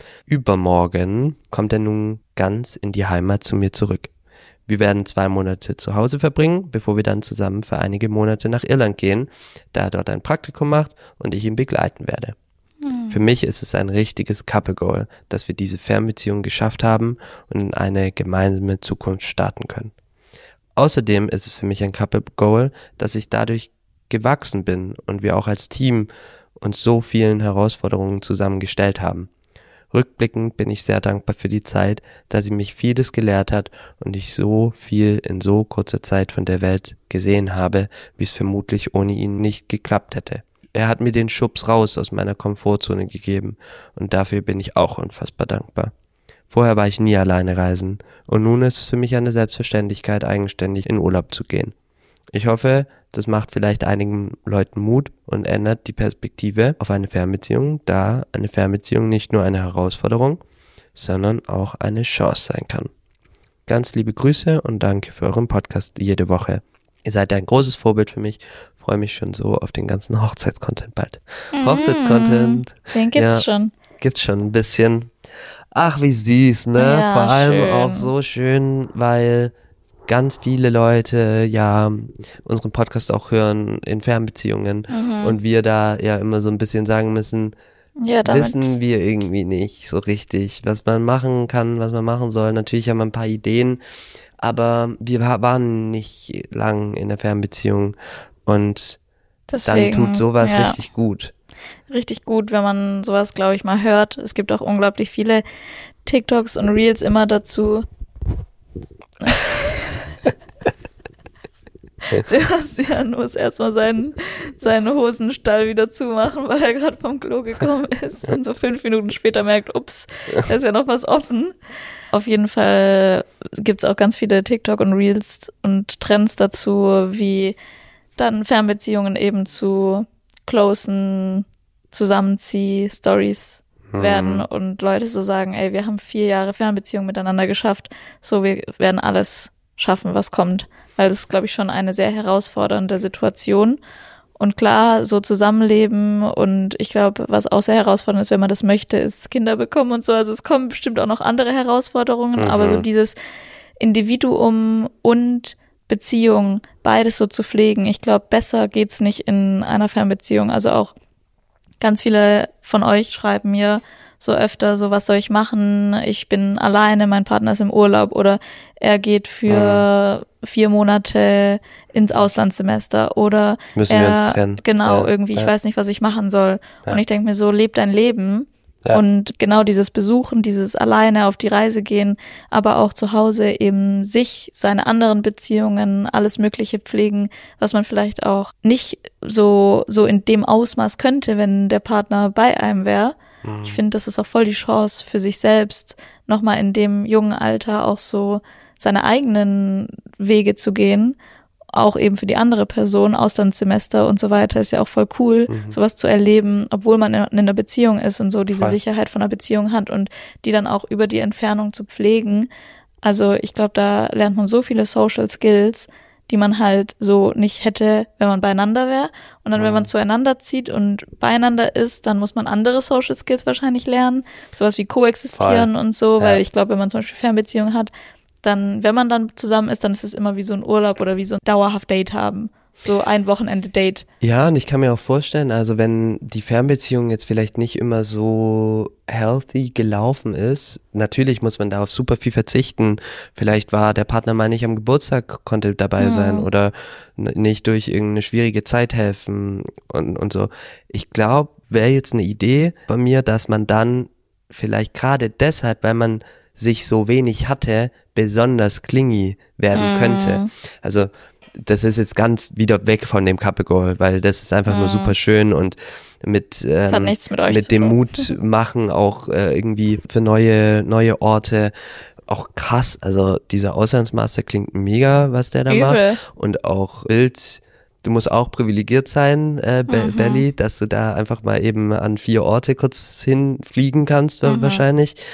Übermorgen kommt er nun ganz in die Heimat zu mir zurück. Wir werden 2 Monate zu Hause verbringen, bevor wir dann zusammen für einige Monate nach Irland gehen, da er dort ein Praktikum macht und ich ihn begleiten werde. Für mich ist es ein richtiges Couple Goal, dass wir diese Fernbeziehung geschafft haben und in eine gemeinsame Zukunft starten können. Außerdem ist es für mich ein Couple Goal, dass ich dadurch gewachsen bin und wir auch als Team uns so vielen Herausforderungen zusammengestellt haben. Rückblickend bin ich sehr dankbar für die Zeit, da sie mich vieles gelehrt hat und ich so viel in so kurzer Zeit von der Welt gesehen habe, wie es vermutlich ohne ihn nicht geklappt hätte. Er hat mir den Schubs raus aus meiner Komfortzone gegeben und dafür bin ich auch unfassbar dankbar. Vorher war ich nie alleine reisen und nun ist es für mich eine Selbstverständlichkeit, eigenständig in Urlaub zu gehen. Ich hoffe, das macht vielleicht einigen Leuten Mut und ändert die Perspektive auf eine Fernbeziehung, da eine Fernbeziehung nicht nur eine Herausforderung, sondern auch eine Chance sein kann. Ganz liebe Grüße und danke für euren Podcast jede Woche. Ihr seid ein großes Vorbild für mich. Freue mich schon so auf den ganzen Hochzeitscontent bald. Hochzeitscontent. Den gibt's schon. Gibt's schon ein bisschen. Ach, wie süß, ne? Ja, vor allem schön. auch so schön, weil ganz viele Leute ja unseren Podcast auch hören in Fernbeziehungen und wir da ja immer so ein bisschen sagen müssen, wissen wir irgendwie nicht so richtig, was man machen kann, was man machen soll. Natürlich haben wir ein paar Ideen, aber wir waren nicht lang in der Fernbeziehung und deswegen, dann tut sowas richtig gut. Richtig gut, wenn man sowas, glaube ich, mal hört. Es gibt auch unglaublich viele TikToks und Reels immer dazu. Sebastian muss erstmal seinen Hosenstall wieder zumachen, weil er gerade vom Klo gekommen ist und so 5 Minuten später merkt, ups, da ist ja noch was offen. Auf jeden Fall gibt's auch ganz viele TikTok und Reels und Trends dazu, wie dann Fernbeziehungen eben zu closen Zusammenzieh-Stories werden und Leute so sagen, ey, wir haben 4 Jahre Fernbeziehung miteinander geschafft, so wir werden alles schaffen, was kommt. Weil das ist, glaube ich, schon eine sehr herausfordernde Situation. Und klar, so Zusammenleben und ich glaube, was auch sehr herausfordernd ist, wenn man das möchte, ist Kinder bekommen und so. Also es kommen bestimmt auch noch andere Herausforderungen, aber so dieses Individuum und Beziehung, beides so zu pflegen, ich glaube, besser geht's nicht in einer Fernbeziehung. Also auch ganz viele von euch schreiben mir so öfter, so was soll ich machen? Ich bin alleine, mein Partner ist im Urlaub oder er geht für 4 Monate ins Auslandssemester oder müssen wir uns trennen. Genau, irgendwie, ich weiß nicht, was ich machen soll. Und ich denke mir so, leb dein Leben. Und genau dieses Besuchen, dieses alleine auf die Reise gehen, aber auch zu Hause eben sich, seine anderen Beziehungen, alles Mögliche pflegen, was man vielleicht auch nicht so in dem Ausmaß könnte, wenn der Partner bei einem wäre. Ich finde, das ist auch voll die Chance für sich selbst, nochmal in dem jungen Alter auch so seine eigenen Wege zu gehen. Auch eben für die andere Person, Auslandssemester und so weiter, ist ja auch voll cool, sowas zu erleben, obwohl man in einer Beziehung ist und so diese Sicherheit von einer Beziehung hat und die dann auch über die Entfernung zu pflegen. Also ich glaube, da lernt man so viele Social Skills, die man halt so nicht hätte, wenn man beieinander wäre. Und dann, wenn man zueinander zieht und beieinander ist, dann muss man andere Social Skills wahrscheinlich lernen, sowas wie koexistieren und so, weil ich glaube, wenn man zum Beispiel Fernbeziehung hat, dann, wenn man dann zusammen ist, dann ist es immer wie so ein Urlaub oder wie so ein dauerhaft Date haben. So ein Wochenende-Date. Ja, und ich kann mir auch vorstellen, also wenn die Fernbeziehung jetzt vielleicht nicht immer so healthy gelaufen ist, natürlich muss man da auf super viel verzichten. Vielleicht war der Partner mal nicht am Geburtstag, konnte dabei sein oder nicht durch irgendeine schwierige Zeit helfen und so. Ich glaube, wäre jetzt eine Idee bei mir, dass man dann vielleicht gerade deshalb, weil man sich so wenig hatte, besonders clingy werden könnte. Also das ist jetzt ganz wieder weg von dem Couple Goal, weil das ist einfach nur super schön und mit hat nichts mit euch mit zu dem tun. Mut machen auch irgendwie für neue Orte. Auch krass, also dieser Auslandsmaster klingt mega, was der da macht und auch Bild. Du musst auch privilegiert sein, Belly, dass du da einfach mal eben an 4 Orte kurz hinfliegen kannst, wahrscheinlich.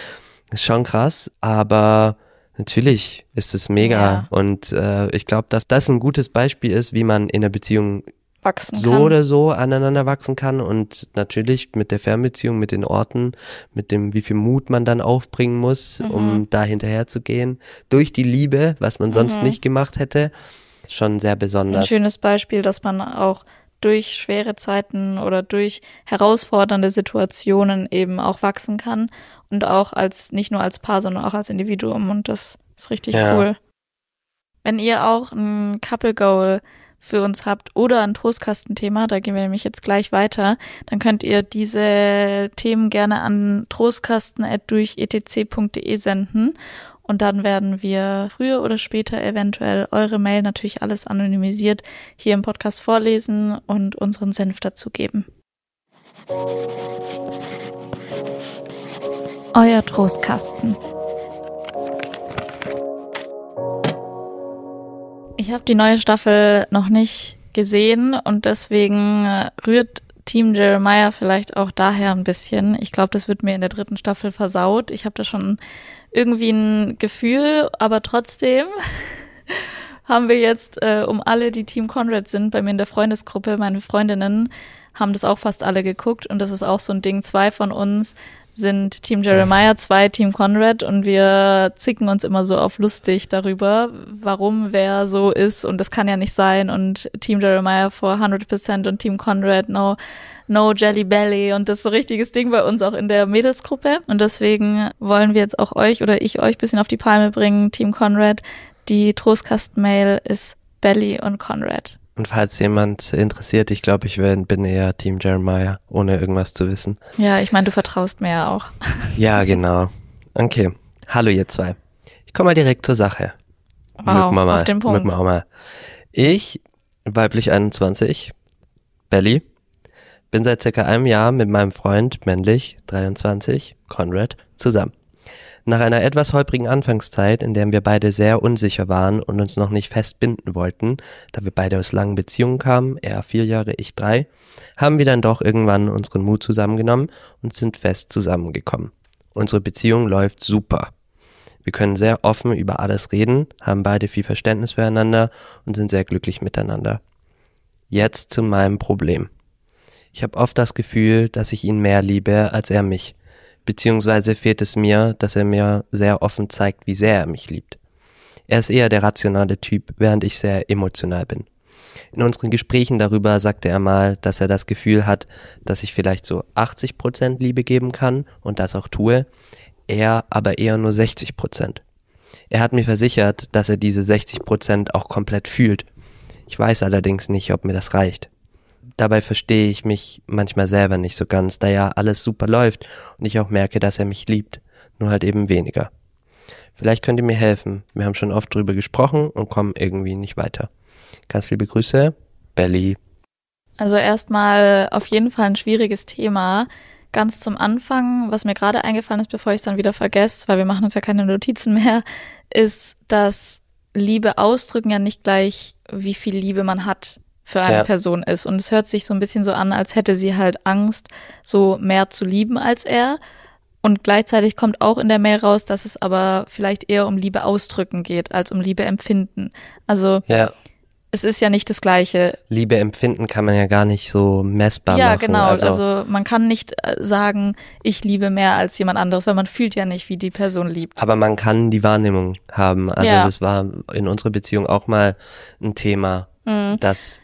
Ist schon krass, aber natürlich ist es mega. Ja. Und ich glaube, dass das ein gutes Beispiel ist, wie man in einer Beziehung Wachsen so kann. oder so aneinander wachsen kann. Und natürlich mit der Fernbeziehung, mit den Orten, mit dem, wie viel Mut man dann aufbringen muss, um da hinterher zu gehen. Durch die Liebe, was man sonst nicht gemacht hätte. Schon sehr besonders. Ein schönes Beispiel, dass man auch durch schwere Zeiten oder durch herausfordernde Situationen eben auch wachsen kann und auch nicht nur als Paar, sondern auch als Individuum, und das ist richtig cool. Wenn ihr auch ein Couple Goal für uns habt oder ein Trostkastenthema, da gehen wir nämlich jetzt gleich weiter, dann könnt ihr diese Themen gerne an trostkasten@durchetc.de senden. Und dann werden wir früher oder später eventuell eure Mail, natürlich alles anonymisiert, hier im Podcast vorlesen und unseren Senf dazugeben. Euer Trostkasten. Ich habe die neue Staffel noch nicht gesehen und deswegen rührt Team Jeremiah vielleicht auch daher ein bisschen. Ich glaube, das wird mir in der 3. Staffel versaut. Ich habe da schon irgendwie ein Gefühl, aber trotzdem haben wir jetzt, um alle, die Team Conrad sind, bei mir in der Freundesgruppe, meine Freundinnen haben das auch fast alle geguckt und das ist auch so ein Ding. 2 von uns sind Team Jeremiah, 2 Team Conrad und wir zicken uns immer so auf lustig darüber, warum wer so ist und das kann ja nicht sein und Team Jeremiah for 100% und Team Conrad no Jelly Belly und das ist so ein richtiges Ding bei uns auch in der Mädelsgruppe und deswegen wollen wir jetzt auch euch oder ich euch ein bisschen auf die Palme bringen, Team Conrad. Die Trostkasten-Mail ist Belly und Conrad. Und falls jemand interessiert, ich glaube, ich bin eher Team Jeremiah, ohne irgendwas zu wissen. Ja, ich meine, du vertraust mir ja auch. Ja, genau. Okay. Hallo ihr 2. Ich komme mal direkt zur Sache. Wow, auf den Punkt. Mögen wir auch mal. Ich, weiblich 21, Belly, bin seit circa einem Jahr mit meinem Freund, männlich 23, Conrad, zusammen. Nach einer etwas holprigen Anfangszeit, in der wir beide sehr unsicher waren und uns noch nicht fest binden wollten, da wir beide aus langen Beziehungen kamen, er 4 Jahre, ich 3, haben wir dann doch irgendwann unseren Mut zusammengenommen und sind fest zusammengekommen. Unsere Beziehung läuft super. Wir können sehr offen über alles reden, haben beide viel Verständnis füreinander und sind sehr glücklich miteinander. Jetzt zu meinem Problem. Ich habe oft das Gefühl, dass ich ihn mehr liebe als er mich. Beziehungsweise fehlt es mir, dass er mir sehr offen zeigt, wie sehr er mich liebt. Er ist eher der rationale Typ, während ich sehr emotional bin. In unseren Gesprächen darüber sagte er mal, dass er das Gefühl hat, dass ich vielleicht so 80% Liebe geben kann und das auch tue, er aber eher nur 60%. Er hat mir versichert, dass er diese 60% auch komplett fühlt. Ich weiß allerdings nicht, ob mir das reicht. Dabei verstehe ich mich manchmal selber nicht so ganz, da ja alles super läuft und ich auch merke, dass er mich liebt, nur halt eben weniger. Vielleicht könnt ihr mir helfen. Wir haben schon oft drüber gesprochen und kommen irgendwie nicht weiter. Ganz liebe Grüße, Belly. Also erstmal auf jeden Fall ein schwieriges Thema. Ganz zum Anfang, was mir gerade eingefallen ist, bevor ich es dann wieder vergesse, weil wir machen uns ja keine Notizen mehr, ist, dass Liebe ausdrücken ja nicht gleich, wie viel Liebe man hat für eine Person ist. Und es hört sich so ein bisschen so an, als hätte sie halt Angst, so mehr zu lieben als er. Und gleichzeitig kommt auch in der Mail raus, dass es aber vielleicht eher um Liebe ausdrücken geht, als um Liebe empfinden. Also es ist ja nicht das Gleiche. Liebe empfinden kann man ja gar nicht so messbar machen. Ja, genau. Also man kann nicht sagen, ich liebe mehr als jemand anderes, weil man fühlt ja nicht, wie die Person liebt. Aber man kann die Wahrnehmung haben. Also das war in unserer Beziehung auch mal ein Thema, dass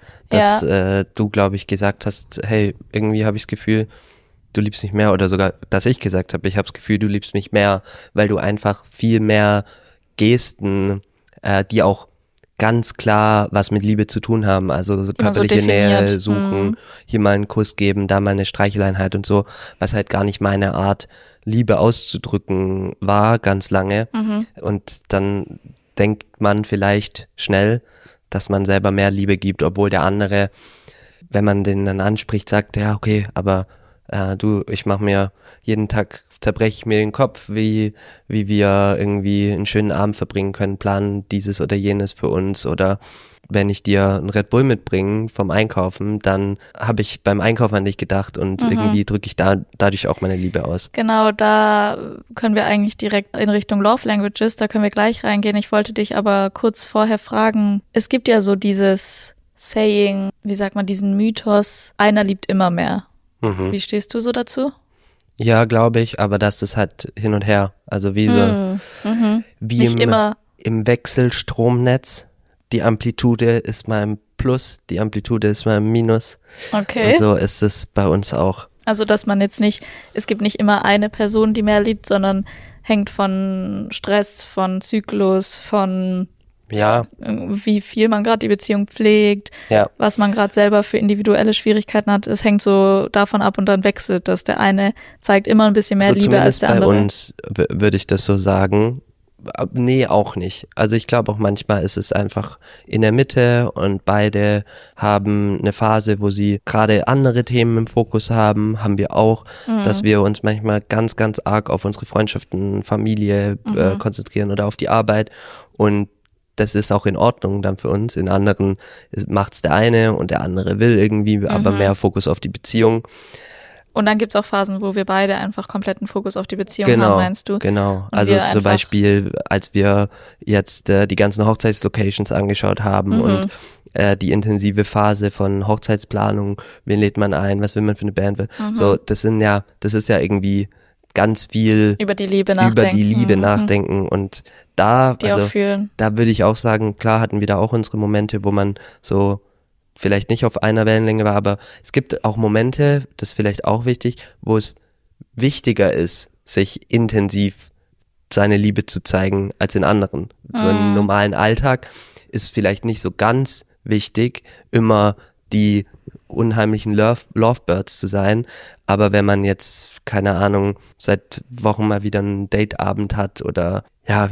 du, glaube ich, gesagt hast, hey, irgendwie habe ich das Gefühl, du liebst mich mehr, oder sogar, dass ich gesagt habe, ich habe das Gefühl, du liebst mich mehr, weil du einfach viel mehr Gesten, die auch ganz klar was mit Liebe zu tun haben, also so körperliche Nähe suchen, hier mal einen Kuss geben, da mal eine Streicheleinheit und so, was halt gar nicht meine Art, Liebe auszudrücken war, ganz lange. Und dann denkt man vielleicht schnell, dass man selber mehr Liebe gibt, obwohl der andere, wenn man den dann anspricht, sagt, ja, okay, aber ich mache mir jeden Tag, zerbreche ich mir den Kopf, wie wir irgendwie einen schönen Abend verbringen können, planen dieses oder jenes für uns, oder wenn ich dir einen Red Bull mitbringe vom Einkaufen, dann habe ich beim Einkaufen an dich gedacht und irgendwie drücke ich dadurch auch meine Liebe aus. Genau, da können wir eigentlich direkt in Richtung Love Languages, da können wir gleich reingehen. Ich wollte dich aber kurz vorher fragen, es gibt ja so dieses Saying, wie sagt man, diesen Mythos, einer liebt immer mehr. Wie stehst du so dazu? Ja, glaube ich, aber das ist halt hin und her. Also wie so, wie im Wechselstromnetz. Die Amplitude ist mal im Plus, die Amplitude ist mal im Minus. Okay. Und so ist es bei uns auch. Also, dass man jetzt nicht, es gibt nicht immer eine Person, die mehr liebt, sondern hängt von Stress, von Zyklus, von wie viel man gerade die Beziehung pflegt, was man gerade selber für individuelle Schwierigkeiten hat. Es hängt so davon ab und dann wechselt das. Der eine zeigt immer ein bisschen mehr Liebe als der andere. Bei uns würde ich das so sagen. Nee, auch nicht. Also ich glaube auch manchmal ist es einfach in der Mitte und beide haben eine Phase, wo sie gerade andere Themen im Fokus haben wir auch, dass wir uns manchmal ganz, ganz arg auf unsere Freundschaften, Familie konzentrieren oder auf die Arbeit, und das ist auch in Ordnung dann für uns. In anderen macht's der eine und der andere will irgendwie aber mehr Fokus auf die Beziehung. Und dann gibt's auch Phasen, wo wir beide einfach kompletten Fokus auf die Beziehung haben, meinst du? Genau, also zum Beispiel, als wir jetzt die ganzen Hochzeitslocations angeschaut haben und die intensive Phase von Hochzeitsplanung, wen lädt man ein, was will man für eine Band, so, das ist ja irgendwie ganz viel über die Liebe nachdenken und da würde ich auch sagen, klar hatten wir da auch unsere Momente, wo man so vielleicht nicht auf einer Wellenlänge war, aber es gibt auch Momente, das ist vielleicht auch wichtig, wo es wichtiger ist, sich intensiv seine Liebe zu zeigen als in anderen. So im normalen Alltag ist vielleicht nicht so ganz wichtig, immer die unheimlichen Lovebirds zu sein, aber wenn man jetzt, keine Ahnung, seit Wochen mal wieder einen Dateabend hat oder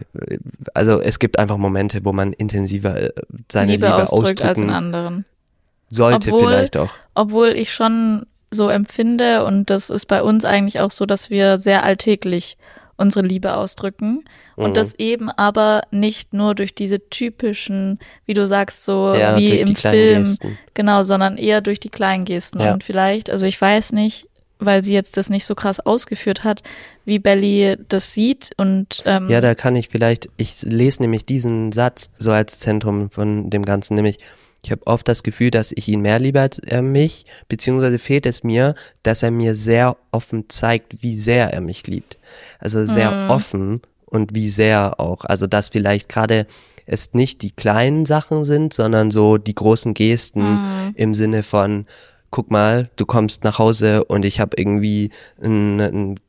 also es gibt einfach Momente, wo man intensiver seine Liebe ausdrücken als in anderen. Sollte vielleicht auch. Obwohl ich schon so empfinde, und das ist bei uns eigentlich auch so, dass wir sehr alltäglich unsere Liebe ausdrücken und das eben aber nicht nur durch diese typischen, wie du sagst, so wie im Film, genau, sondern eher durch die kleinen Gesten und vielleicht, also ich weiß nicht, weil sie jetzt das nicht so krass ausgeführt hat, wie Belly das sieht und da kann ich lese nämlich diesen Satz so als Zentrum von dem Ganzen, nämlich ich habe oft das Gefühl, dass ich ihn mehr liebe als er mich, beziehungsweise fehlt es mir, dass er mir sehr offen zeigt, wie sehr er mich liebt. Also sehr offen und wie sehr auch. Also dass vielleicht gerade es nicht die kleinen Sachen sind, sondern so die großen Gesten im Sinne von, guck mal, du kommst nach Hause und ich habe irgendwie ein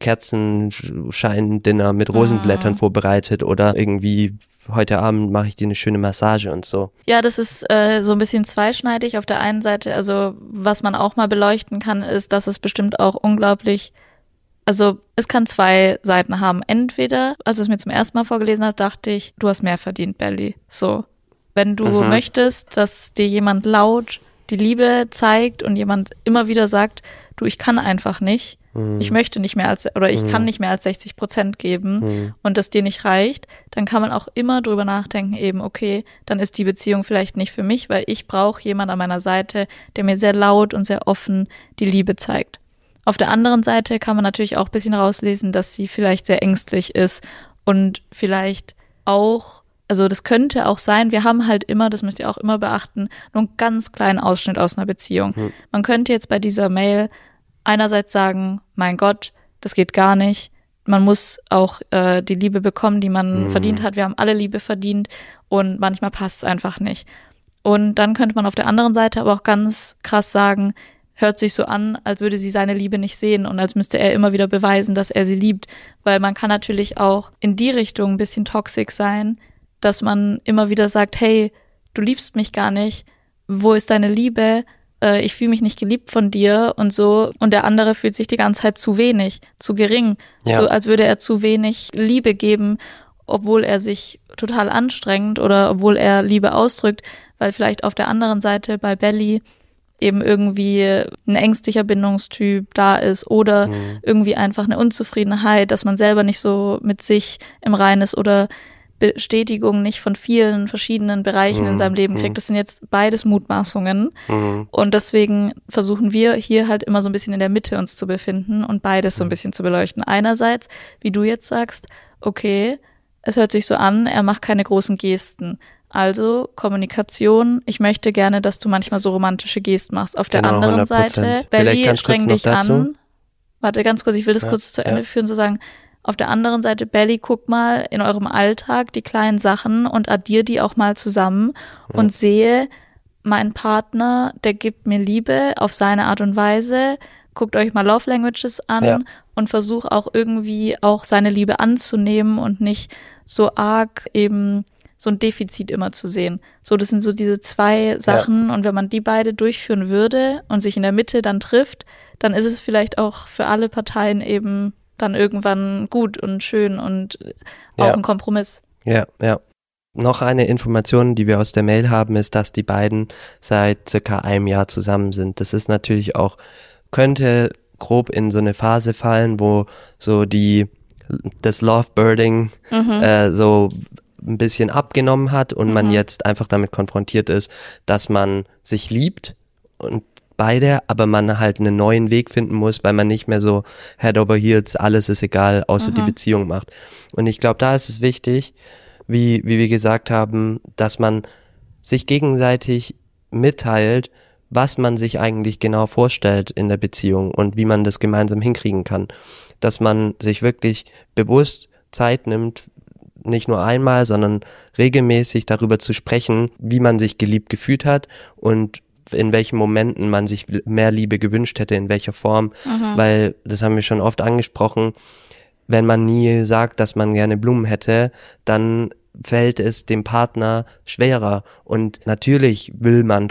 Kerzenschein-Dinner mit Rosenblättern vorbereitet oder irgendwie heute Abend mache ich dir eine schöne Massage und so. Ja, das ist so ein bisschen zweischneidig. Auf der einen Seite, also was man auch mal beleuchten kann, ist, dass es bestimmt auch unglaublich, also es kann zwei Seiten haben. Entweder, als du es mir zum ersten Mal vorgelesen hast, dachte ich, du hast mehr verdient, Belly. So, wenn du möchtest, dass dir jemand laut die Liebe zeigt und jemand immer wieder sagt, du, ich kann einfach nicht, ich möchte nicht mehr ich kann nicht mehr als 60% geben und das dir nicht reicht, dann kann man auch immer drüber nachdenken, eben, okay, dann ist die Beziehung vielleicht nicht für mich, weil ich brauche jemand an meiner Seite, der mir sehr laut und sehr offen die Liebe zeigt. Auf der anderen Seite kann man natürlich auch ein bisschen rauslesen, dass sie vielleicht sehr ängstlich ist und vielleicht auch, also das könnte auch sein, wir haben halt immer, das müsst ihr auch immer beachten, nur einen ganz kleinen Ausschnitt aus einer Beziehung. Man könnte jetzt bei dieser Mail einerseits sagen, mein Gott, das geht gar nicht. Man muss auch die Liebe bekommen, die man verdient hat. Wir haben alle Liebe verdient und manchmal passt es einfach nicht. Und dann könnte man auf der anderen Seite aber auch ganz krass sagen, hört sich so an, als würde sie seine Liebe nicht sehen und als müsste er immer wieder beweisen, dass er sie liebt. Weil man kann natürlich auch in die Richtung ein bisschen toxisch sein, dass man immer wieder sagt, hey, du liebst mich gar nicht, wo ist deine Liebe? Ich fühle mich nicht geliebt von dir und so. Und der andere fühlt sich die ganze Zeit zu wenig, zu gering. Ja. So als würde er zu wenig Liebe geben, obwohl er sich total anstrengt oder obwohl er Liebe ausdrückt. Weil vielleicht auf der anderen Seite bei Belly eben irgendwie ein ängstlicher Bindungstyp da ist oder irgendwie einfach eine Unzufriedenheit, dass man selber nicht so mit sich im Reinen ist oder Bestätigung nicht von vielen verschiedenen Bereichen in seinem Leben kriegt. Das sind jetzt beides Mutmaßungen. Und deswegen versuchen wir hier halt immer so ein bisschen in der Mitte uns zu befinden und beides so ein bisschen zu beleuchten. Einerseits, wie du jetzt sagst, okay, es hört sich so an, er macht keine großen Gesten. Also Kommunikation, ich möchte gerne, dass du manchmal so romantische Gesten machst. Auf der anderen 100%. Seite, Belly, streng dich an. Warte, ganz kurz, ich will das kurz zu Ende führen, zu sagen, auf der anderen Seite, Belly, guck mal in eurem Alltag die kleinen Sachen und addier die auch mal zusammen und sehe, mein Partner, der gibt mir Liebe auf seine Art und Weise. Guckt euch mal Love Languages an und versuch auch irgendwie auch seine Liebe anzunehmen und nicht so arg eben so ein Defizit immer zu sehen. So, das sind so diese zwei Sachen und wenn man die beide durchführen würde und sich in der Mitte dann trifft, dann ist es vielleicht auch für alle Parteien eben dann irgendwann gut und schön und auch ein Kompromiss. Ja. Noch eine Information, die wir aus der Mail haben, ist, dass die beiden seit circa einem Jahr zusammen sind. Das ist natürlich auch, könnte grob in so eine Phase fallen, wo so das Loveboarding so ein bisschen abgenommen hat und man jetzt einfach damit konfrontiert ist, dass man sich liebt und beide, aber man halt einen neuen Weg finden muss, weil man nicht mehr so Head over Heels, alles ist egal, außer die Beziehung macht. Und ich glaube, da ist es wichtig, wie wir gesagt haben, dass man sich gegenseitig mitteilt, was man sich eigentlich genau vorstellt in der Beziehung und wie man das gemeinsam hinkriegen kann. Dass man sich wirklich bewusst Zeit nimmt, nicht nur einmal, sondern regelmäßig darüber zu sprechen, wie man sich geliebt gefühlt hat und in welchen Momenten man sich mehr Liebe gewünscht hätte, in welcher Form, weil, das haben wir schon oft angesprochen, wenn man nie sagt, dass man gerne Blumen hätte, dann fällt es dem Partner schwerer und natürlich will man,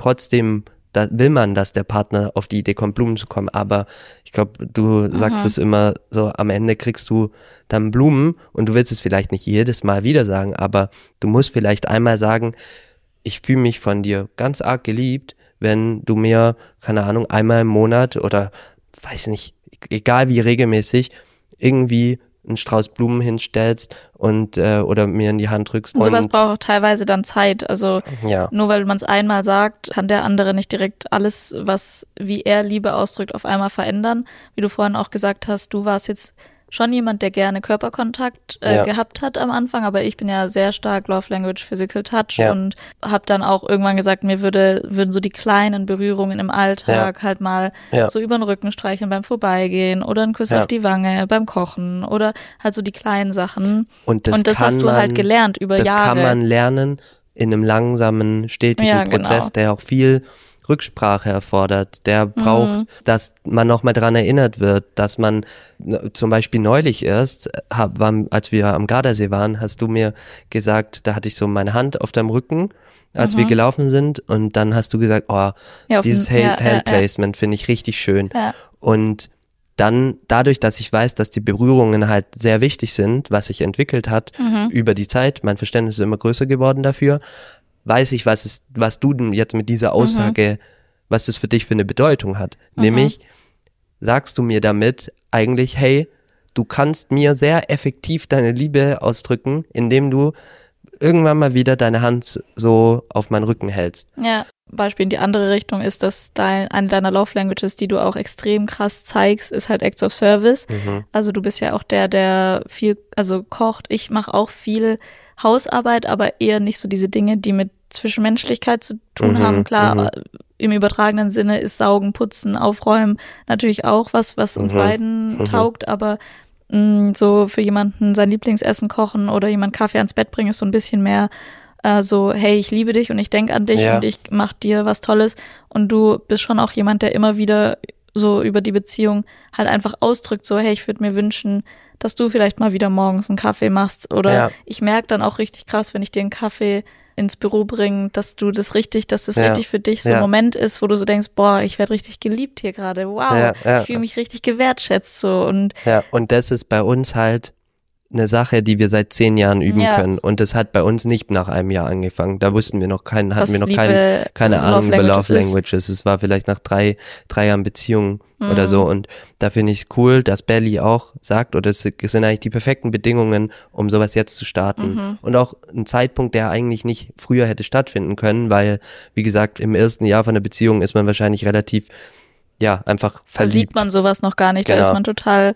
dass der Partner auf die Idee kommt, Blumen zu kommen, aber ich glaube, du sagst es immer so, am Ende kriegst du dann Blumen und du willst es vielleicht nicht jedes Mal wieder sagen, aber du musst vielleicht einmal sagen, ich fühle mich von dir ganz arg geliebt, wenn du mir, keine Ahnung, einmal im Monat oder weiß nicht, egal wie regelmäßig, irgendwie einen Strauß Blumen hinstellst und oder mir in die Hand drückst. Und sowas braucht auch teilweise dann Zeit. Also nur weil man es einmal sagt, kann der andere nicht direkt alles, wie er Liebe ausdrückt, auf einmal verändern. Wie du vorhin auch gesagt hast, du warst jetzt schon jemand, der gerne Körperkontakt gehabt hat am Anfang, aber ich bin ja sehr stark Love Language, Physical Touch und habe dann auch irgendwann gesagt, mir würden so die kleinen Berührungen im Alltag halt mal so über den Rücken streicheln beim Vorbeigehen oder einen Kuss auf die Wange beim Kochen oder halt so die kleinen Sachen. Und das hast du halt gelernt über Jahre. Das kann man lernen in einem langsamen, stetigen Prozess, der auch viel Rücksprache erfordert, der braucht, dass man nochmal dran erinnert wird, dass man zum Beispiel neulich erst, als wir am Gardasee waren, hast du mir gesagt, da hatte ich so meine Hand auf deinem Rücken, als wir gelaufen sind und dann hast du gesagt, dieses Handplacement finde ich richtig schön und dann dadurch, dass ich weiß, dass die Berührungen halt sehr wichtig sind, was sich entwickelt hat über die Zeit, mein Verständnis ist immer größer geworden dafür, weiß ich, was du denn jetzt mit dieser Aussage, was das für dich für eine Bedeutung hat. Nämlich, sagst du mir damit eigentlich, hey, du kannst mir sehr effektiv deine Liebe ausdrücken, indem du irgendwann mal wieder deine Hand so auf meinen Rücken hältst. Ja, Beispiel in die andere Richtung ist, dass eine deiner Love Languages, die du auch extrem krass zeigst, ist halt Acts of Service. Also du bist ja auch der viel, also kocht. Ich mache auch viel Hausarbeit, aber eher nicht so diese Dinge, die mit Zwischenmenschlichkeit zu tun haben. Klar, im übertragenen Sinne ist Saugen, Putzen, Aufräumen natürlich auch was uns beiden taugt, aber so für jemanden sein Lieblingsessen kochen oder jemand Kaffee ans Bett bringen ist so ein bisschen mehr so, hey, ich liebe dich und ich denke an dich und ich mach dir was Tolles und du bist schon auch jemand, der immer wieder so über die Beziehung halt einfach ausdrückt, so, hey, ich würde mir wünschen, dass du vielleicht mal wieder morgens einen Kaffee machst oder ich merke dann auch richtig krass, wenn ich dir einen Kaffee ins Büro bringe, dass das richtig für dich so ein Moment ist, wo du so denkst, boah, ich werde richtig geliebt hier gerade, wow, ich fühle mich richtig gewertschätzt so und und das ist bei uns halt eine Sache, die wir seit 10 Jahren üben können. Und das hat bei uns nicht nach einem Jahr angefangen. Da hatten wir noch keine Ahnung über Love Languages. Es war vielleicht nach drei Jahren Beziehung oder so. Und da finde ich es cool, dass Belly auch sagt, oder es sind eigentlich die perfekten Bedingungen, um sowas jetzt zu starten. Und auch ein Zeitpunkt, der eigentlich nicht früher hätte stattfinden können, weil, wie gesagt, im ersten Jahr von der Beziehung ist man wahrscheinlich relativ, einfach verliebt. Da sieht man sowas noch gar nicht. Genau. Da ist man total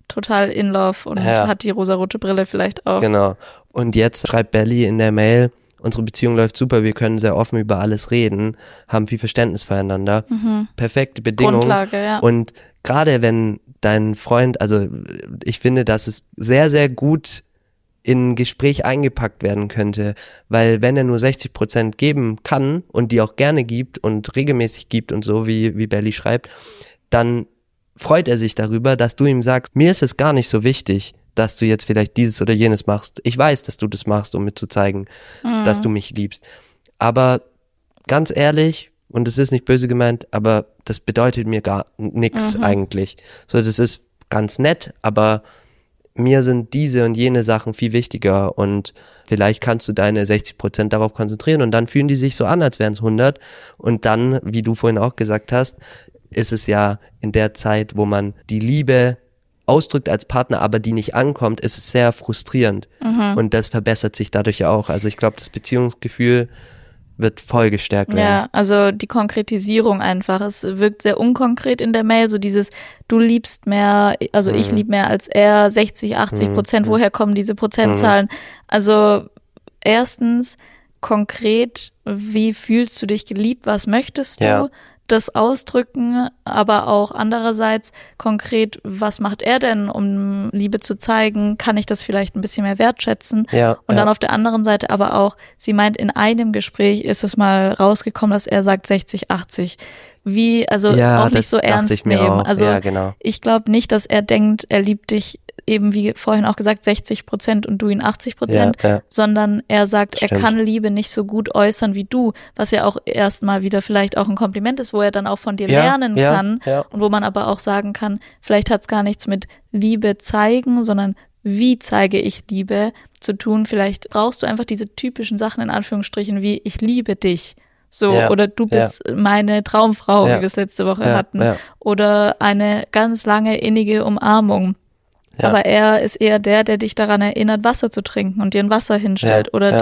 in love und hat die rosarote Brille vielleicht auch. Genau. Und jetzt schreibt Belly in der Mail, unsere Beziehung läuft super, wir können sehr offen über alles reden, haben viel Verständnis füreinander. Perfekte Bedingungen. Grundlage, ja. Und gerade wenn dein Freund, also ich finde, dass es sehr, sehr gut in ein Gespräch eingepackt werden könnte, weil wenn er nur 60% geben kann und die auch gerne gibt und regelmäßig gibt und so, wie Belly schreibt, dann freut er sich darüber, dass du ihm sagst, mir ist es gar nicht so wichtig, dass du jetzt vielleicht dieses oder jenes machst. Ich weiß, dass du das machst, um mir zu zeigen, dass du mich liebst. Aber ganz ehrlich, und es ist nicht böse gemeint, aber das bedeutet mir gar nichts eigentlich. So, das ist ganz nett, aber mir sind diese und jene Sachen viel wichtiger und vielleicht kannst du deine 60% darauf konzentrieren und dann fühlen die sich so an, als wären es 100 und dann, wie du vorhin auch gesagt hast, ist es ja in der Zeit, wo man die Liebe ausdrückt als Partner, aber die nicht ankommt, ist es sehr frustrierend. Und das verbessert sich dadurch ja auch. Also ich glaube, das Beziehungsgefühl wird voll gestärkt werden. Ja, also die Konkretisierung einfach. Es wirkt sehr unkonkret in der Mail, so dieses, du liebst mehr, also ich lieb mehr als er, 60-80%, woher kommen diese Prozentzahlen? Also erstens konkret, wie fühlst du dich geliebt, was möchtest du? Ja. Das ausdrücken, aber auch andererseits konkret, was macht er denn, um Liebe zu zeigen? Kann ich das vielleicht ein bisschen mehr wertschätzen? Ja, und dann auf der anderen Seite aber auch, sie meint, in einem Gespräch ist es mal rausgekommen, dass er sagt 60-80. Wie, also auch nicht so ernst nehmen. Also genau. Ich glaube nicht, dass er denkt, er liebt dich eben wie vorhin auch gesagt 60% und du ihn 80%, sondern er sagt, er kann Liebe nicht so gut äußern wie du, was ja auch erstmal wieder vielleicht auch ein Kompliment ist, wo er dann auch von dir lernen kann und wo man aber auch sagen kann, vielleicht hat es gar nichts mit Liebe zeigen, sondern wie zeige ich Liebe zu tun. Vielleicht brauchst du einfach diese typischen Sachen in Anführungsstrichen wie ich liebe dich. So, oder du bist meine Traumfrau, wie wir es letzte Woche hatten. Oder eine ganz lange innige Umarmung. Ja. Aber er ist eher der dich daran erinnert, Wasser zu trinken und dir ein Wasser hinstellt. Oder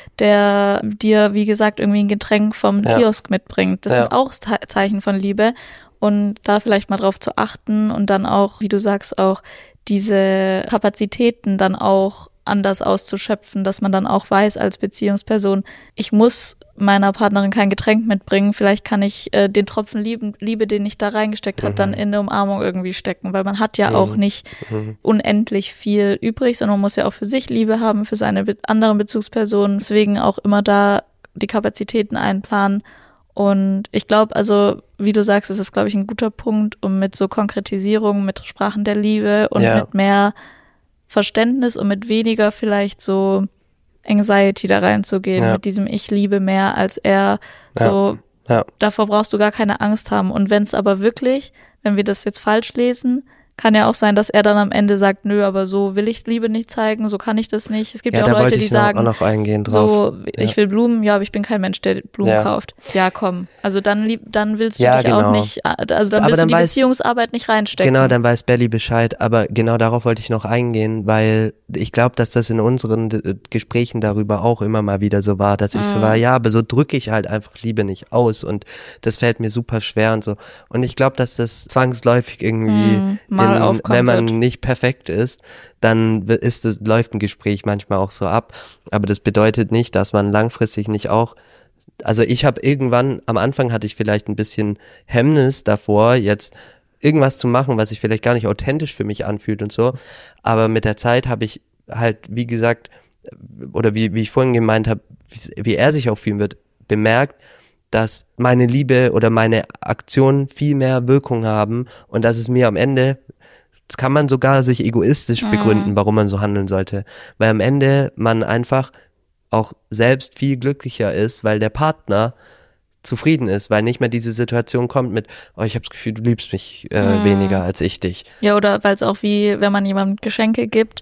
der dir, wie gesagt, irgendwie ein Getränk vom Kiosk mitbringt. Das sind auch Zeichen von Liebe. Und da vielleicht mal drauf zu achten und dann auch, wie du sagst, auch diese Kapazitäten dann auch anders auszuschöpfen, dass man dann auch weiß als Beziehungsperson, ich muss meiner Partnerin kein Getränk mitbringen, vielleicht kann ich den Tropfen Liebe, den ich da reingesteckt habe, dann in eine Umarmung irgendwie stecken, weil man hat ja auch nicht unendlich viel übrig, sondern man muss ja auch für sich Liebe haben, für seine anderen Bezugspersonen, deswegen auch immer da die Kapazitäten einplanen. Und ich glaube, also wie du sagst, ist es, glaube ich, ein guter Punkt, um mit so Konkretisierung, mit Sprachen der Liebe und mit mehr Verständnis und mit weniger vielleicht so Anxiety da reinzugehen, mit diesem ich liebe mehr als er, so davor brauchst du gar keine Angst haben. Und wenn es aber wirklich, wenn wir das jetzt falsch lesen, kann ja auch sein, dass er dann am Ende sagt, nö, aber so will ich Liebe nicht zeigen, so kann ich das nicht. Es gibt ja auch Leute, die sagen, auch noch eingehen drauf. So, ich will Blumen, aber ich bin kein Mensch, der Blumen kauft. Ja, komm. Also dann willst du dich auch nicht, also dann willst du die Beziehungsarbeit nicht reinstecken. Genau, dann weiß Belly Bescheid, aber genau darauf wollte ich noch eingehen, weil ich glaube, dass das in unseren Gesprächen darüber auch immer mal wieder so war, dass ich so war, aber so drücke ich halt einfach Liebe nicht aus und das fällt mir super schwer und so. Und ich glaube, dass das zwangsläufig irgendwie wenn man nicht perfekt ist, dann läuft ein Gespräch manchmal auch so ab. Aber das bedeutet nicht, dass man langfristig nicht auch, also ich habe irgendwann, am Anfang hatte ich vielleicht ein bisschen Hemmnis davor, jetzt irgendwas zu machen, was sich vielleicht gar nicht authentisch für mich anfühlt und so. Aber mit der Zeit habe ich halt, wie gesagt, oder wie ich vorhin gemeint habe, wie er sich auch fühlen wird, bemerkt, dass meine Liebe oder meine Aktionen viel mehr Wirkung haben und dass es mir am Ende, das kann man sogar sich egoistisch begründen, warum man so handeln sollte, weil am Ende man einfach auch selbst viel glücklicher ist, weil der Partner zufrieden ist, weil nicht mehr diese Situation kommt mit, oh, ich habe das Gefühl, du liebst mich weniger als ich dich. Ja, oder weil es auch wie, wenn man jemandem Geschenke gibt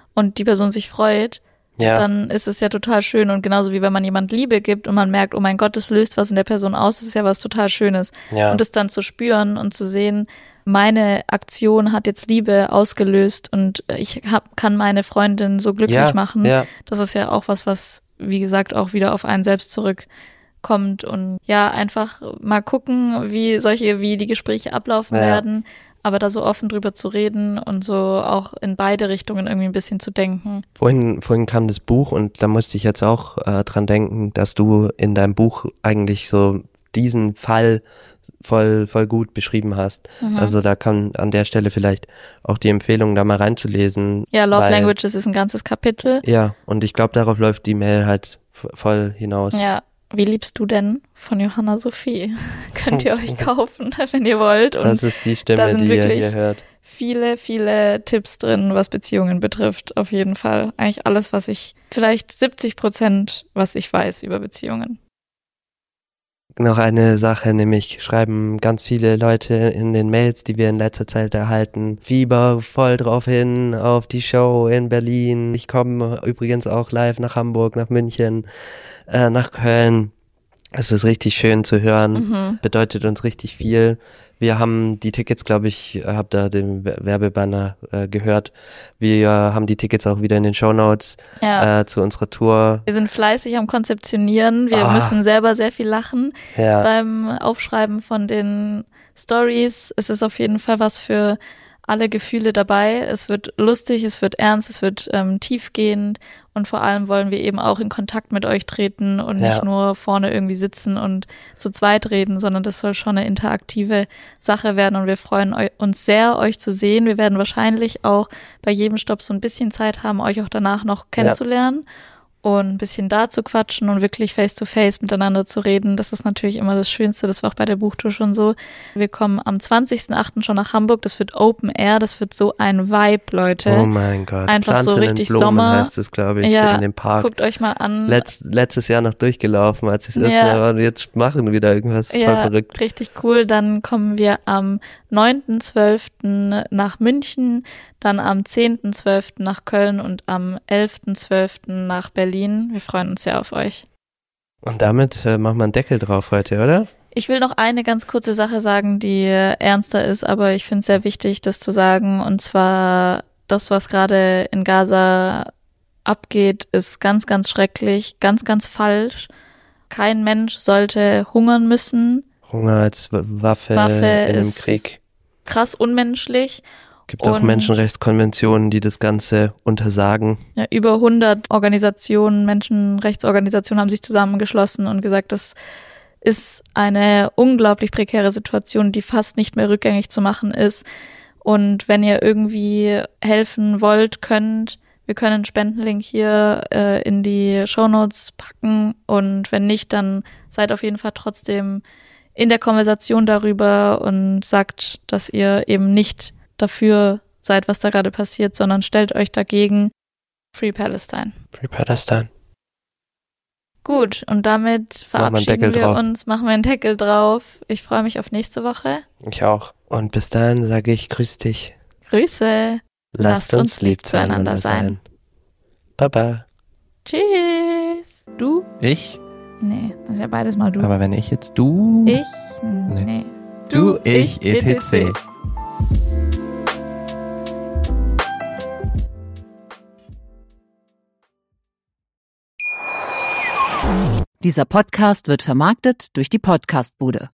und die Person sich freut, dann ist es ja total schön. Und genauso wie wenn man jemand Liebe gibt und man merkt, oh mein Gott, das löst was in der Person aus, das ist ja was total Schönes. Ja. Und das dann zu spüren und zu sehen, meine Aktion hat jetzt Liebe ausgelöst und ich kann meine Freundin so glücklich machen. Ja. Das ist ja auch was, wie gesagt, auch wieder auf einen selbst zurückkommt. Und ja, einfach mal gucken, wie die Gespräche ablaufen werden. Aber da so offen drüber zu reden und so auch in beide Richtungen irgendwie ein bisschen zu denken. Vorhin kam das Buch und da musste ich jetzt auch dran denken, dass du in deinem Buch eigentlich so diesen Fall voll gut beschrieben hast. Also da kann an der Stelle vielleicht auch die Empfehlung, da mal reinzulesen. Ja, Love Languages ist ein ganzes Kapitel. Ja, und ich glaube, darauf läuft die Mail halt voll hinaus. Ja. Wie liebst du denn von Johanna Sophie? Könnt ihr euch kaufen, wenn ihr wollt. Und das ist die Stimme, die ihr hier hört. Viele Tipps drin, was Beziehungen betrifft. Auf jeden Fall. Eigentlich alles, vielleicht 70%, was ich weiß über Beziehungen. Noch eine Sache, nämlich schreiben ganz viele Leute in den Mails, die wir in letzter Zeit erhalten, Fieber voll drauf hin auf die Show in Berlin. Ich komme übrigens auch live nach Hamburg, nach München, nach Köln. Es ist richtig schön zu hören, bedeutet uns richtig viel. Wir haben die Tickets, glaube ich, habt da den Werbebanner gehört. Wir haben die Tickets auch wieder in den Shownotes zu unserer Tour. Wir sind fleißig am Konzeptionieren. Wir müssen selber sehr viel lachen beim Aufschreiben von den Stories. Es ist auf jeden Fall was für alle Gefühle dabei. Es wird lustig, es wird ernst, es wird tiefgehend und vor allem wollen wir eben auch in Kontakt mit euch treten und nicht nur vorne irgendwie sitzen und zu zweit reden, sondern das soll schon eine interaktive Sache werden und wir freuen uns sehr, euch zu sehen. Wir werden wahrscheinlich auch bei jedem Stopp so ein bisschen Zeit haben, euch auch danach noch kennenzulernen. Und ein bisschen da zu quatschen und wirklich face-to-face miteinander zu reden, das ist natürlich immer das Schönste. Das war auch bei der Buchtour schon so. Wir kommen am 20.08. schon nach Hamburg. Das wird Open Air. Das wird so ein Vibe, Leute. Oh mein Gott. Einfach Pflanzen so richtig in Blumen Sommer. Heißt es, glaube ich, ja, in dem Park. Guckt euch mal an. Letztes Jahr noch durchgelaufen, als es ist. Aber jetzt machen wir wieder irgendwas voll verrückt. Richtig cool. Dann kommen wir am 9.12. nach München, dann am 10.12. nach Köln und am 11.12. nach Berlin. Wir freuen uns sehr auf euch. Und damit machen wir einen Deckel drauf heute, oder? Ich will noch eine ganz kurze Sache sagen, die ernster ist, aber ich finde es sehr wichtig, das zu sagen. Und zwar das, was gerade in Gaza abgeht, ist ganz, ganz schrecklich, ganz, ganz falsch. Kein Mensch sollte hungern müssen. Hunger als Waffe in einem Krieg. Krass unmenschlich. Es gibt auch Menschenrechtskonventionen, die das Ganze untersagen. Ja, über 100 Organisationen, Menschenrechtsorganisationen haben sich zusammengeschlossen und gesagt, das ist eine unglaublich prekäre Situation, die fast nicht mehr rückgängig zu machen ist. Und wenn ihr irgendwie helfen wollt, wir können einen Spendenlink hier in die Shownotes packen. Und wenn nicht, dann seid auf jeden Fall trotzdem in der Konversation darüber und sagt, dass ihr eben nicht dafür seid, was da gerade passiert, sondern stellt euch dagegen. Free Palestine. Free Palestine. Gut, und damit verabschieden wir uns, machen wir einen Deckel drauf. Ich freue mich auf nächste Woche. Ich auch. Und bis dahin sage ich, grüß dich. Grüße. Lasst uns lieb zueinander sein. Baba. Tschüss. Du? Ich? Nee, das ist ja beides mal du. Aber wenn ich jetzt du... Ich? Nee. Du, ich, etc. Dieser Podcast wird vermarktet durch die Podcastbude.